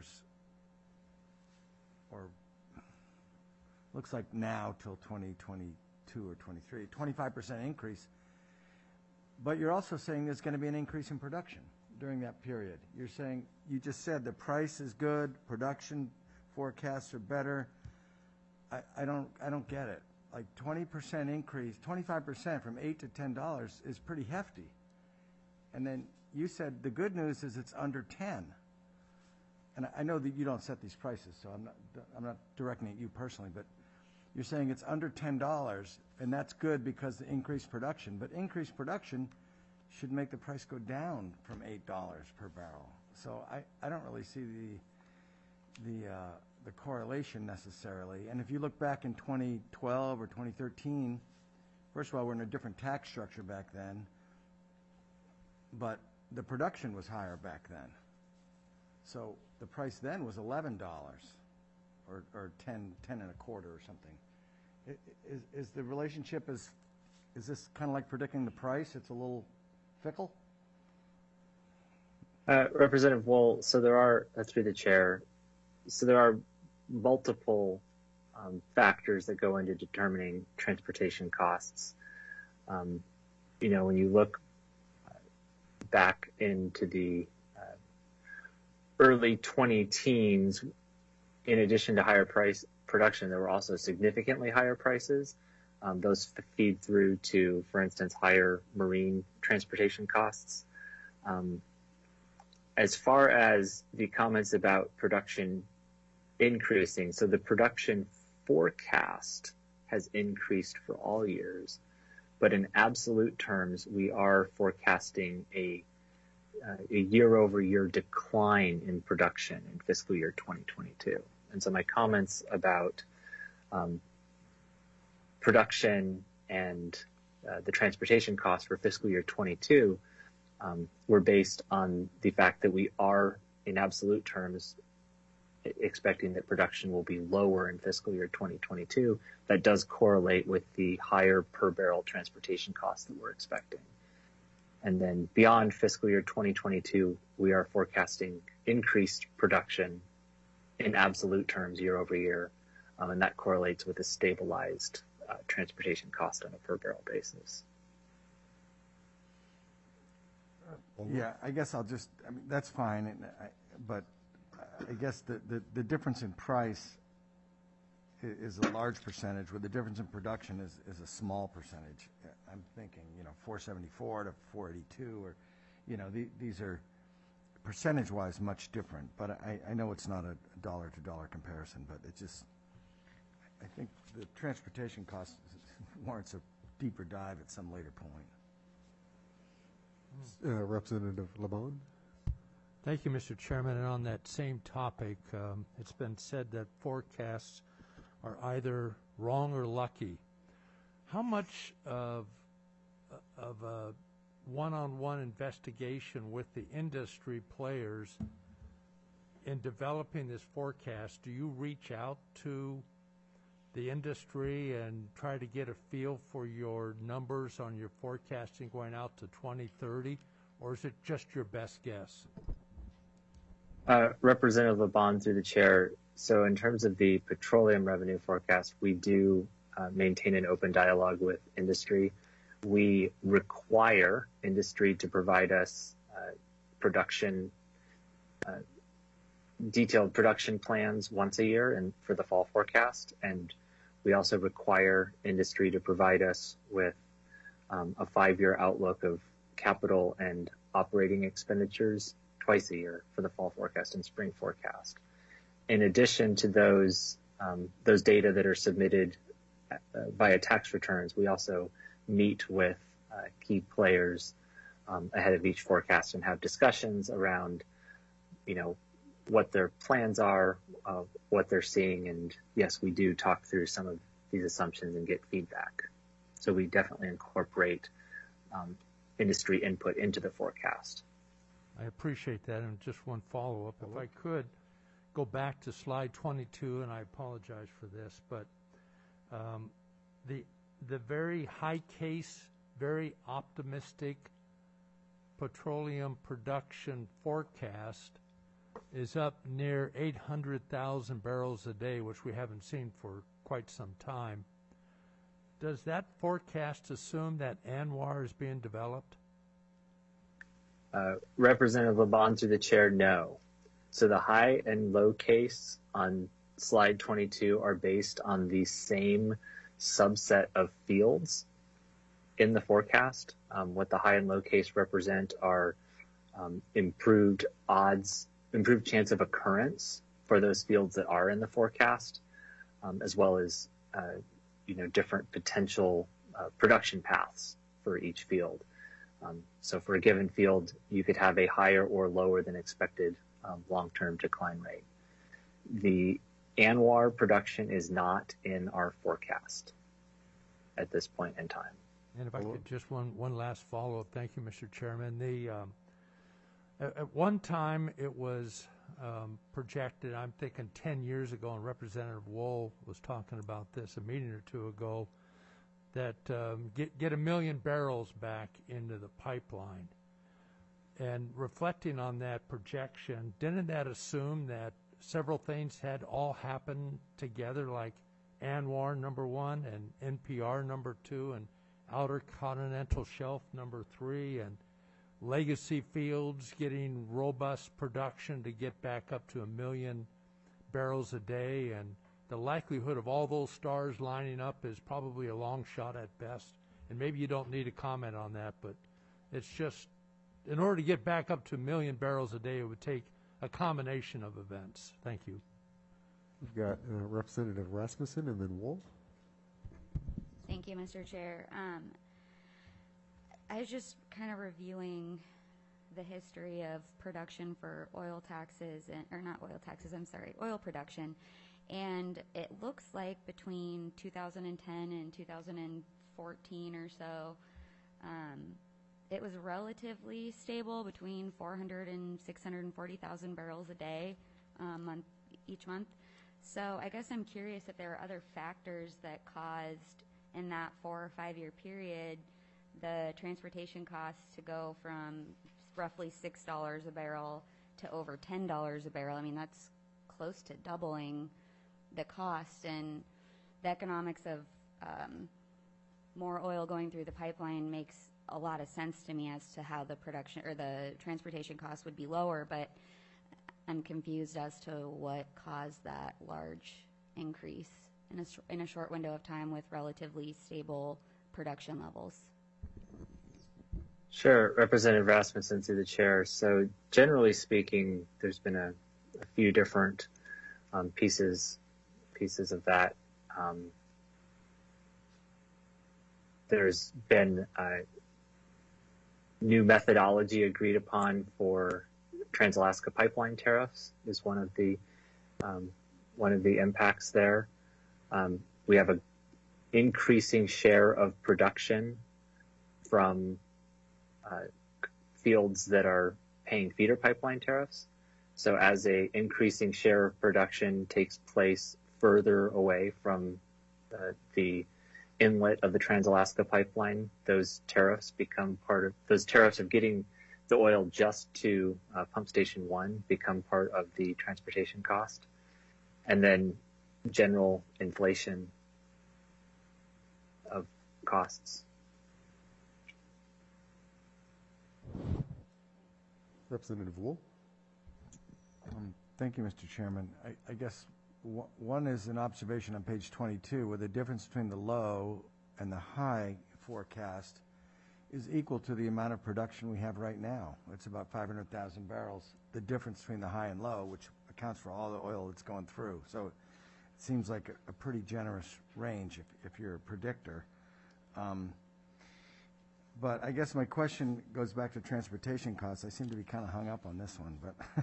or looks like now till twenty twenty-two or twenty-three, twenty-five percent increase. But you're also saying there's going to be an increase in production during that period. You're saying, you just said the price is good, production forecasts are better. I, I don't I don't get it. Like twenty percent increase, twenty-five percent from eight to ten dollars is pretty hefty. And then you said the good news is it's under ten. And I, I know that you don't set these prices, so I'm not I'm not directing at you personally, but you're saying it's under ten dollars, and that's good because the increased production. But increased production should make the price go down from eight dollars per barrel. So I, I don't really see the the uh, the correlation necessarily. And if you look back in twenty twelve or twenty thirteen, first of all, we're in a different tax structure back then, but the production was higher back then. So the price then was eleven dollars or, or ten, ten and a quarter or something. Is, is the relationship, is, is this kind of like predicting the price? It's a little fickle? Uh, Representative Wool, so there are, uh, through the chair, so there are multiple um, factors that go into determining transportation costs. Um, you know, when you look back into the uh, early twenty teens, in addition to higher price production, there were also significantly higher prices. Um, those feed through to, for instance, higher marine transportation costs. Um, as far as the comments about production increasing, so the production forecast has increased for all years, but in absolute terms, we are forecasting a, uh, a year-over-year decline in production in fiscal year twenty twenty-two. And so my comments about um, production and uh, the transportation costs for fiscal year twenty-two um, were based on the fact that we are, in absolute terms, expecting that production will be lower in fiscal year twenty twenty-two. That does correlate with the higher per barrel transportation costs that we're expecting. And then beyond fiscal year twenty twenty-two, we are forecasting increased production in absolute terms year over year, um, and that correlates with a stabilized uh, transportation cost on a per barrel basis. Yeah, I guess I'll just, I mean, that's fine, and I, but I guess the, the, the difference in price i- is a large percentage, where the difference in production is, is a small percentage. Uh, I'm thinking, you know, four seventy-four to four eighty-two, or, you know, the, these are percentage-wise much different. But I, I know it's not a dollar-to-dollar comparison, but it just, I think the transportation cost warrants a deeper dive at some later point. Uh, Representative LeBon? Thank you, Mister Chairman. And on that same topic, um, it's been said that forecasts are either wrong or lucky. How much of of a one-on-one investigation with the industry players in developing this forecast do you reach out to the industry and try to get a feel for your numbers on your forecasting going out to twenty thirty, or is it just your best guess? Uh, Representative LeBon, through the chair. So in terms of the petroleum revenue forecast, we do uh, maintain an open dialogue with industry. We require industry to provide us uh, production, uh, detailed production plans once a year and for the fall forecast. And we also require industry to provide us with um, a five-year outlook of capital and operating expenditures twice a year for the fall forecast and spring forecast. In addition to those um, those data that are submitted uh, via tax returns, we also meet with uh, key players um, ahead of each forecast and have discussions around, you know, what their plans are, uh, what they're seeing, and yes, we do talk through some of these assumptions and get feedback. So we definitely incorporate um, industry input into the forecast. I appreciate that. And just one follow-up. If I could go back to slide twenty-two, and I apologize for this, but um, the the very high case, very optimistic petroleum production forecast is up near eight hundred thousand barrels a day, which we haven't seen for quite some time. Does that forecast assume that ANWR is being developed? Uh, Representative LeBon, through the chair, no. So the high and low case on slide twenty-two are based on the same subset of fields in the forecast. Um, what the high and low case represent are um, improved odds, improved chance of occurrence for those fields that are in the forecast, um, as well as uh, you know different potential uh, production paths for each field. Um, so for a given field, you could have a higher or lower than expected um, long-term decline rate. The ANWR production is not in our forecast at this point in time. And if I could just one one last follow-up. Thank you, Mister Chairman. The um, at, at one time it was um, projected, I'm thinking ten years ago, and Representative Wohl was talking about this a meeting or two ago, that um, get get a million barrels back into the pipeline. And reflecting on that projection, didn't that assume that several things had all happened together, like ANWR number one and N P R number two and Outer Continental Shelf number three and legacy fields getting robust production to get back up to a million barrels a day, and the likelihood of all those stars lining up is probably a long shot at best. And maybe you don't need to comment on that, but it's just, in order to get back up to a million barrels a day, it would take a combination of events. Thank you. We've got uh, Representative Rasmussen and then Wohl. Thank you, Mister Chair. Um, I was just kind of reviewing the history of production for oil taxes, and, or not oil taxes, I'm sorry, oil production. And it looks like between two thousand ten and two thousand fourteen or so, um, it was relatively stable between four hundred and six hundred forty thousand barrels a day um, month, each month. So I guess I'm curious if there are other factors that caused in that four or five year period the transportation costs to go from roughly six dollars a barrel to over ten dollars a barrel. I mean, that's close to doubling the cost, and the economics of um, more oil going through the pipeline makes a lot of sense to me as to how the production or the transportation costs would be lower, but I'm confused as to what caused that large increase in a, sh- in a short window of time with relatively stable production levels. Sure, Representative Rasmussen through the chair. So generally speaking, there's been a, a few different um, pieces pieces of that. Um, there's been a new methodology agreed upon for Trans-Alaska Pipeline tariffs is one of the um, one of the impacts there. Um, we have an increasing share of production from uh, fields that are paying feeder pipeline tariffs. So as a increasing share of production takes place further away from uh, the inlet of the Trans-Alaska Pipeline, those tariffs become part of, those tariffs of getting the oil just to uh, pump station one become part of the transportation cost. And then general inflation of costs. Representative Wool. Um, Thank you, Mister Chairman. I, I guess w- one is an observation on page twenty-two where the difference between the low and the high forecast is equal to the amount of production we have right now. It's about five hundred thousand barrels, the difference between the high and low, which accounts for all the oil that's going through. So it seems like a, a pretty generous range if, if you're a predictor. Um, But I guess my question goes back to transportation costs. I seem to be kind of hung up on this one, but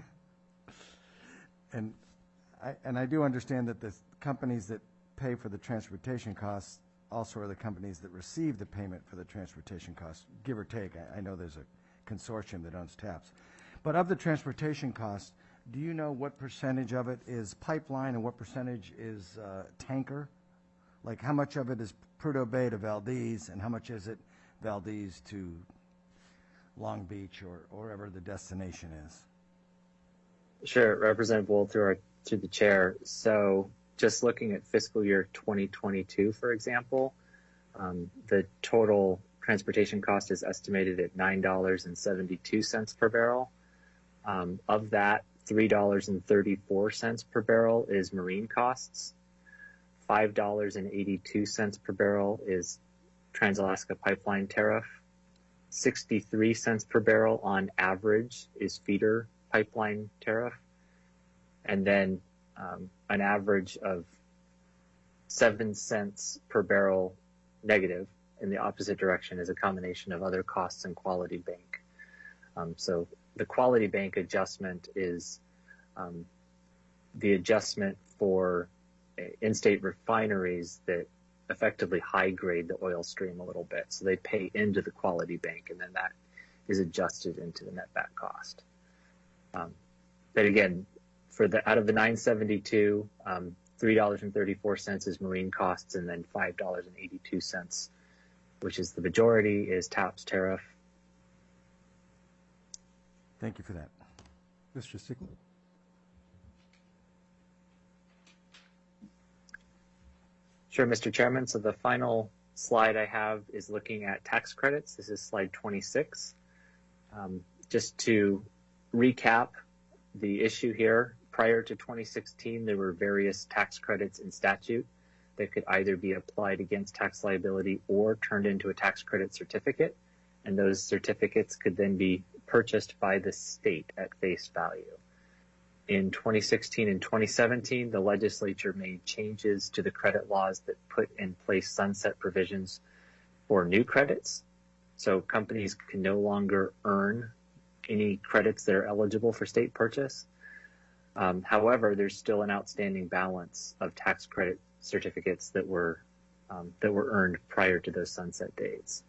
and I and I do understand that the companies that pay for the transportation costs also are the companies that receive the payment for the transportation costs, give or take. I, I know there's a consortium that owns TAPS, but of the transportation costs, do you know what percentage of it is pipeline and what percentage is uh, tanker? Like how much of it is Prudhoe Bay to Valdez, and how much is it Valdez to Long Beach or, or wherever the destination is? Sure, Representative Wool through, our, through the chair. So just looking at fiscal year twenty twenty-two, for example, um, the total transportation cost is estimated at nine dollars and seventy-two cents per barrel. Um, of that, three dollars and thirty-four cents per barrel is marine costs. five dollars and eighty-two cents per barrel is Trans-Alaska Pipeline tariff. sixty-three cents per barrel on average is feeder pipeline tariff. And then um, an average of seven cents per barrel negative in the opposite direction is a combination of other costs and quality bank. Um, so the quality bank adjustment is um, the adjustment for in-state refineries that effectively high grade the oil stream a little bit. So they pay into the quality bank, and then that is adjusted into the net back cost. Um, but again, for the out of the nine seventy-two, um, three dollars and thirty-four cents is marine costs, and then five dollars and eighty-two cents, which is the majority, is TAPS tariff. Thank you for that. Mister Stickler. Sure, Mister Chairman. So the final slide I have is looking at tax credits. This is slide twenty-six. Um, just to recap the issue here, prior to twenty sixteen, there were various tax credits in statute that could either be applied against tax liability or turned into a tax credit certificate. And those certificates could then be purchased by the state at face value. In twenty sixteen and twenty seventeen, the legislature made changes to the credit laws that put in place sunset provisions for new credits. So companies can no longer earn any credits that are eligible for state purchase. Um, however, there's still an outstanding balance of tax credit certificates that were um, that were earned prior to those sunset dates.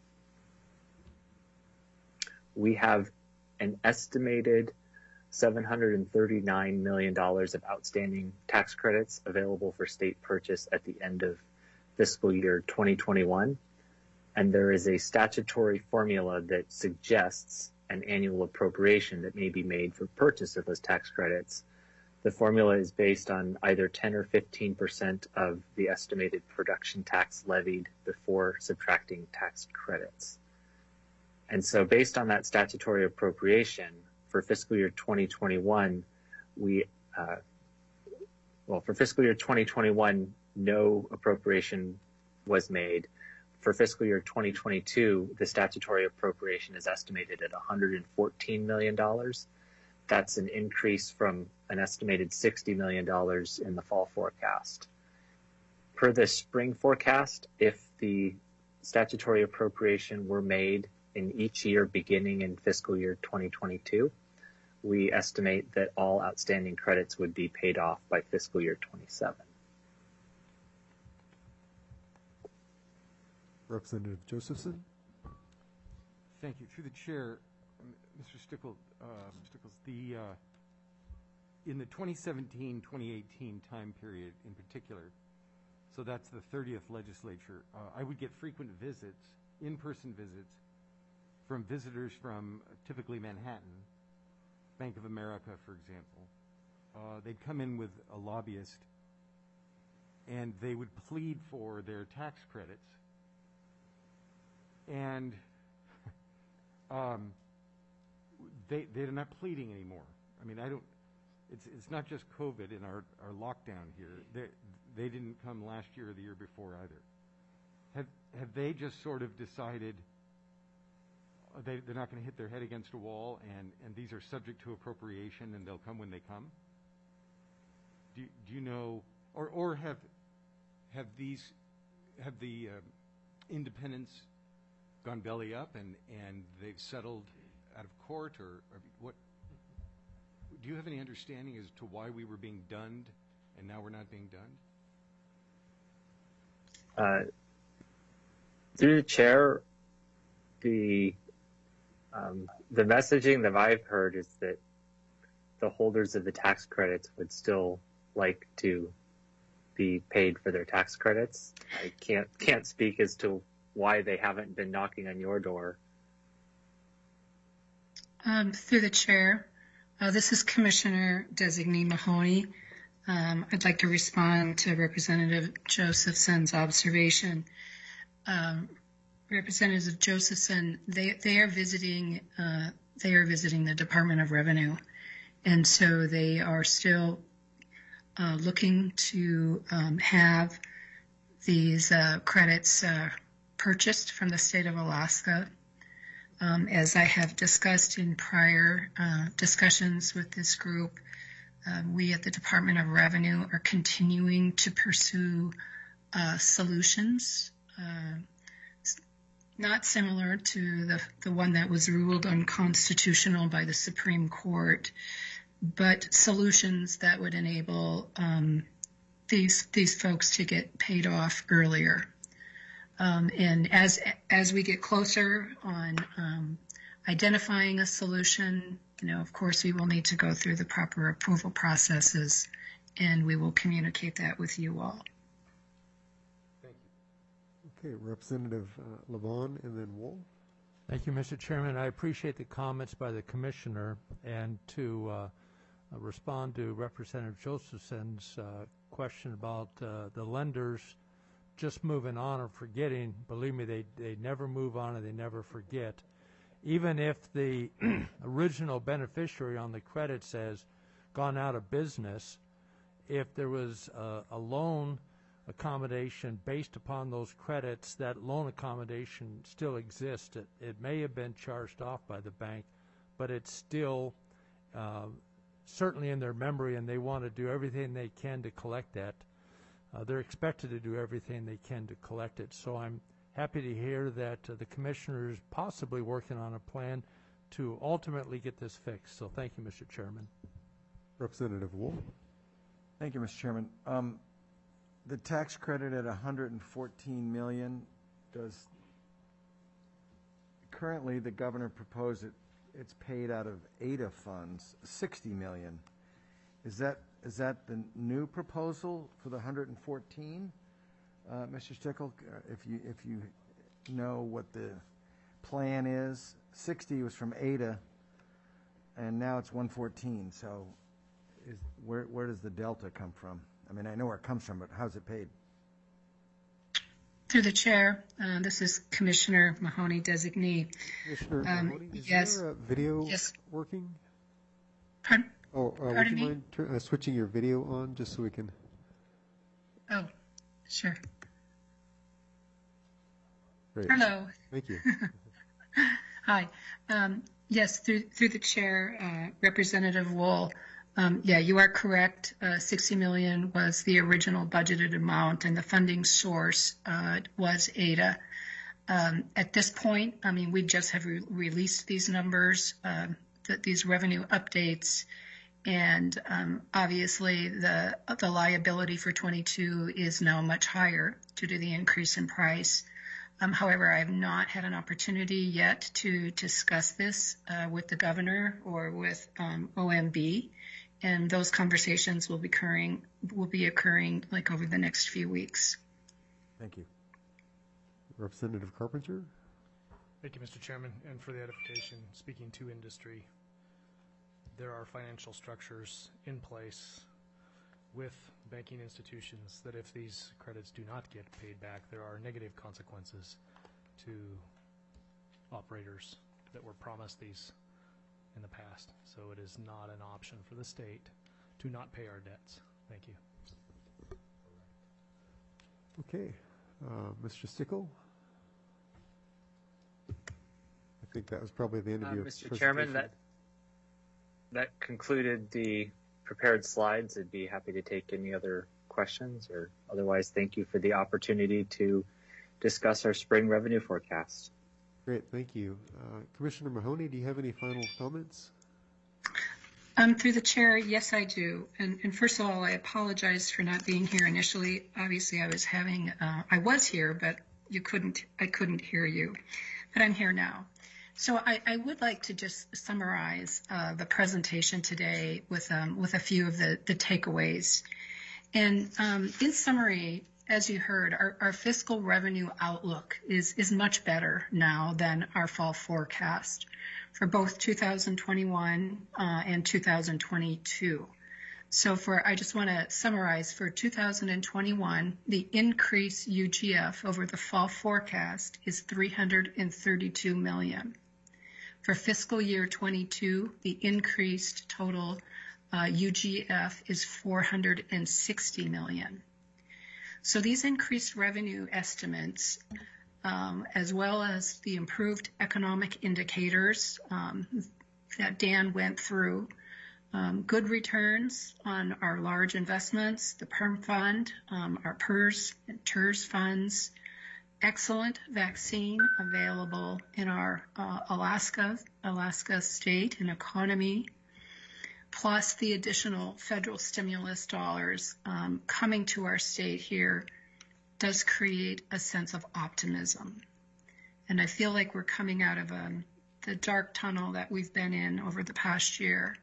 We have an estimated seven hundred thirty-nine million dollars of outstanding tax credits available for state purchase at the end of fiscal year twenty twenty-one. And there is a statutory formula that suggests an annual appropriation that may be made for purchase of those tax credits. The formula is based on either ten or fifteen percent of the estimated production tax levied before subtracting tax credits. And so based on that statutory appropriation, for fiscal year twenty twenty-one, we uh, well, for fiscal year twenty twenty-one, no appropriation was made. For fiscal year twenty twenty-two, the statutory appropriation is estimated at one hundred fourteen million dollars. That's an increase from an estimated sixty million dollars in the fall forecast. Per the spring forecast, if the statutory appropriation were made in each year beginning in fiscal year twenty twenty-two, we estimate that all outstanding credits would be paid off by fiscal year twenty-seven. Representative Josephson. Thank you. Through the chair, Mister Stickles, uh, Stickles the, uh, in the twenty seventeen twenty eighteen time period in particular, so that's the thirtieth legislature, uh, I would get frequent visits, in-person visits, from visitors from uh, typically Manhattan, Bank of America, for example. Uh, they'd come in with a lobbyist, and they would plead for their tax credits. And um, they, they're not pleading anymore. I mean, I don't, it's, it's not just COVID in our, our lockdown here. They, they didn't come last year or the year before either. Have, have they just sort of decided they, they're not going to hit their head against a wall, and, and these are subject to appropriation and they'll come when they come? Do, do you know, or, or have, have these, have the uh, independents gone belly up and, and they've settled out of court, or, or what? Do you have any understanding as to why we were being dunned and now we're not being dunned? Uh, through the chair, the um, the messaging that I've heard is that the holders of the tax credits would still like to be paid for their tax credits. I can't can't speak as to why they haven't been knocking on your door. Um, through the chair, uh, this is Commissioner Designee Mahoney. Um, I'd like to respond to Representative Josephson's observation. Um, Representative Josephson, they they are visiting uh, they are visiting the Department of Revenue, and so they are still uh, looking to um, have these uh, credits uh, purchased from the state of Alaska. Um, as I have discussed in prior uh, discussions with this group, uh, we at the Department of Revenue are continuing to pursue uh, solutions, uh, not similar to the, the one that was ruled unconstitutional by the Supreme Court, but solutions that would enable um, these these folks to get paid off earlier. Um, and as as we get closer on um, identifying a solution, you know, of course, we will need to go through the proper approval processes, and we will communicate that with you all. Thank you. Okay, Representative uh, Levon and then Wool. Thank you, Mister Chairman. I appreciate the comments by the Commissioner, and to uh, uh, respond to Representative Josephson's uh, question about uh, the lenders just moving on or forgetting. Believe me, they, they never move on and they never forget. Even if the original beneficiary on the credit says gone out of business, if there was a, a loan accommodation based upon those credits, that loan accommodation still exists. It, it may have been charged off by the bank, but it's still uh, certainly in their memory, and they want to do everything they can to collect that. Uh, they're expected to do everything they can to collect it. So I'm happy to hear that uh, the Commissioner is possibly working on a plan to ultimately get this fixed. So thank you, Mister Chairman. Representative Wool. Thank you, Mister Chairman. Um, the tax credit at one hundred fourteen million dollars, does currently the governor proposed it, it's paid out of A D A funds, sixty million dollars. Is that Is that the new proposal for the one hundred fourteen, uh, Mister Stickle? Uh, if you if you know what the plan is, sixty was from A D A, and now it's one fourteen. So, is where where does the delta come from? I mean, I know where it comes from, but how's it paid? Through the chair, uh, this is Commissioner Mahoney Designee. Commissioner Um, Mahoney, is yes. your uh, video yes. working? Pardon? Oh, uh, would Pardon you me? mind tur- uh, switching your video on just so we can? Oh, sure. Great. Hello. Thank you. Hi. Um, Yes, through through the chair, uh, Representative Wool. Um, Yeah, you are correct. Uh, sixty million was the original budgeted amount, and the funding source uh, was A D A. Um, At this point, I mean, we just have re- released these numbers, um, th- these revenue updates, and um, obviously the the liability for twenty-two is now much higher due to the increase in price. Um, however, I have not had an opportunity yet to discuss this uh, with the governor or with um, O M B, and those conversations will be occurring will be occurring like over the next few weeks. Thank you. Representative Carpenter? Thank you, Mister Chairman, and for the edification. Speaking to industry, there are financial structures in place with banking institutions that if these credits do not get paid back, there are negative consequences to operators that were promised these in the past. So it is not an option for the state to not pay our debts. Thank you. Okay. Uh, Mister Stickle? I think that was probably the end of Uh, your Mister presentation. Chairman, that that concluded the prepared slides. I'd be happy to take any other questions, or otherwise, thank you for the opportunity to discuss our spring revenue forecast. Great, thank you. Uh, Commissioner Mahoney, do you have any final comments? Um, through the chair, yes, I do. And, and first of all, I apologize for not being here initially. Obviously, I was having, uh, I was here, but you couldn't, I couldn't hear you. But I'm here now. So I, I would like to just summarize uh, the presentation today with um, with a few of the, the takeaways. And um, in summary, as you heard, our, our fiscal revenue outlook is is much better now than our fall forecast for both two thousand twenty-one uh, and two thousand twenty-two. So for, I just want to summarize, for two thousand twenty-one, the increase U G F over the fall forecast is three hundred thirty-two million. For fiscal year twenty-two, the increased total uh, U G F is four hundred sixty million. So these increased revenue estimates, um, as well as the improved economic indicators um, that Dan went through, um, good returns on our large investments, the PERM fund, um, our P E R S and T E R S funds, excellent vaccine available in our uh, Alaska, Alaska state and economy, plus the additional federal stimulus dollars um, coming to our state here does create a sense of optimism. And I feel like we're coming out of um, the dark tunnel that we've been in over the past year.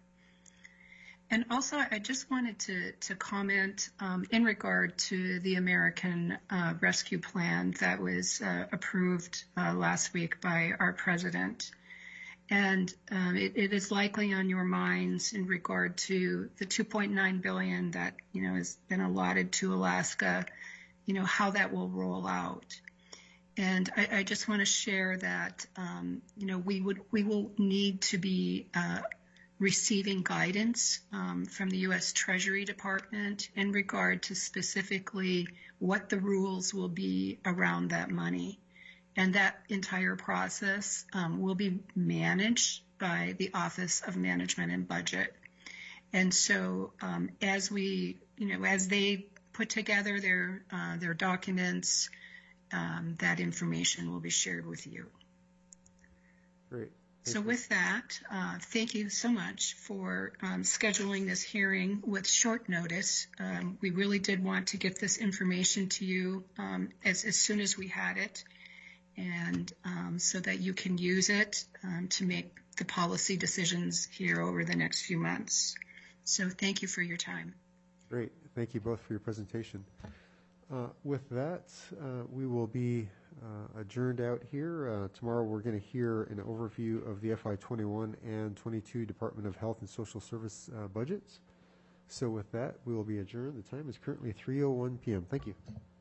And also, I just wanted to, to comment um, in regard to the American uh, Rescue Plan that was uh, approved uh, last week by our president. And um, it, it is likely on your minds in regard to the two point nine billion dollars that, you know, has been allotted to Alaska, you know, how that will roll out. And I, I just want to share that, um, you know, we would we will need to be uh, receiving guidance um, from the U S Treasury Department in regard to specifically what the rules will be around that money. And that entire process um, will be managed by the Office of Management and Budget. And so um, as we, you know, as they put together their, uh, their documents, um, that information will be shared with you. Great. So with that, uh, thank you so much for um, scheduling this hearing with short notice. Um, we really did want to get this information to you um, as, as soon as we had it, and um, so that you can use it um, to make the policy decisions here over the next few months. So thank you for your time. Great. Thank you both for your presentation. Uh, with that, uh, we will be uh, adjourned out here. Uh, tomorrow we're going to hear an overview of the F Y twenty-one and twenty-two Department of Health and Social Service uh, budgets. So with that, we will be adjourned. The time is currently three oh one p m Thank you.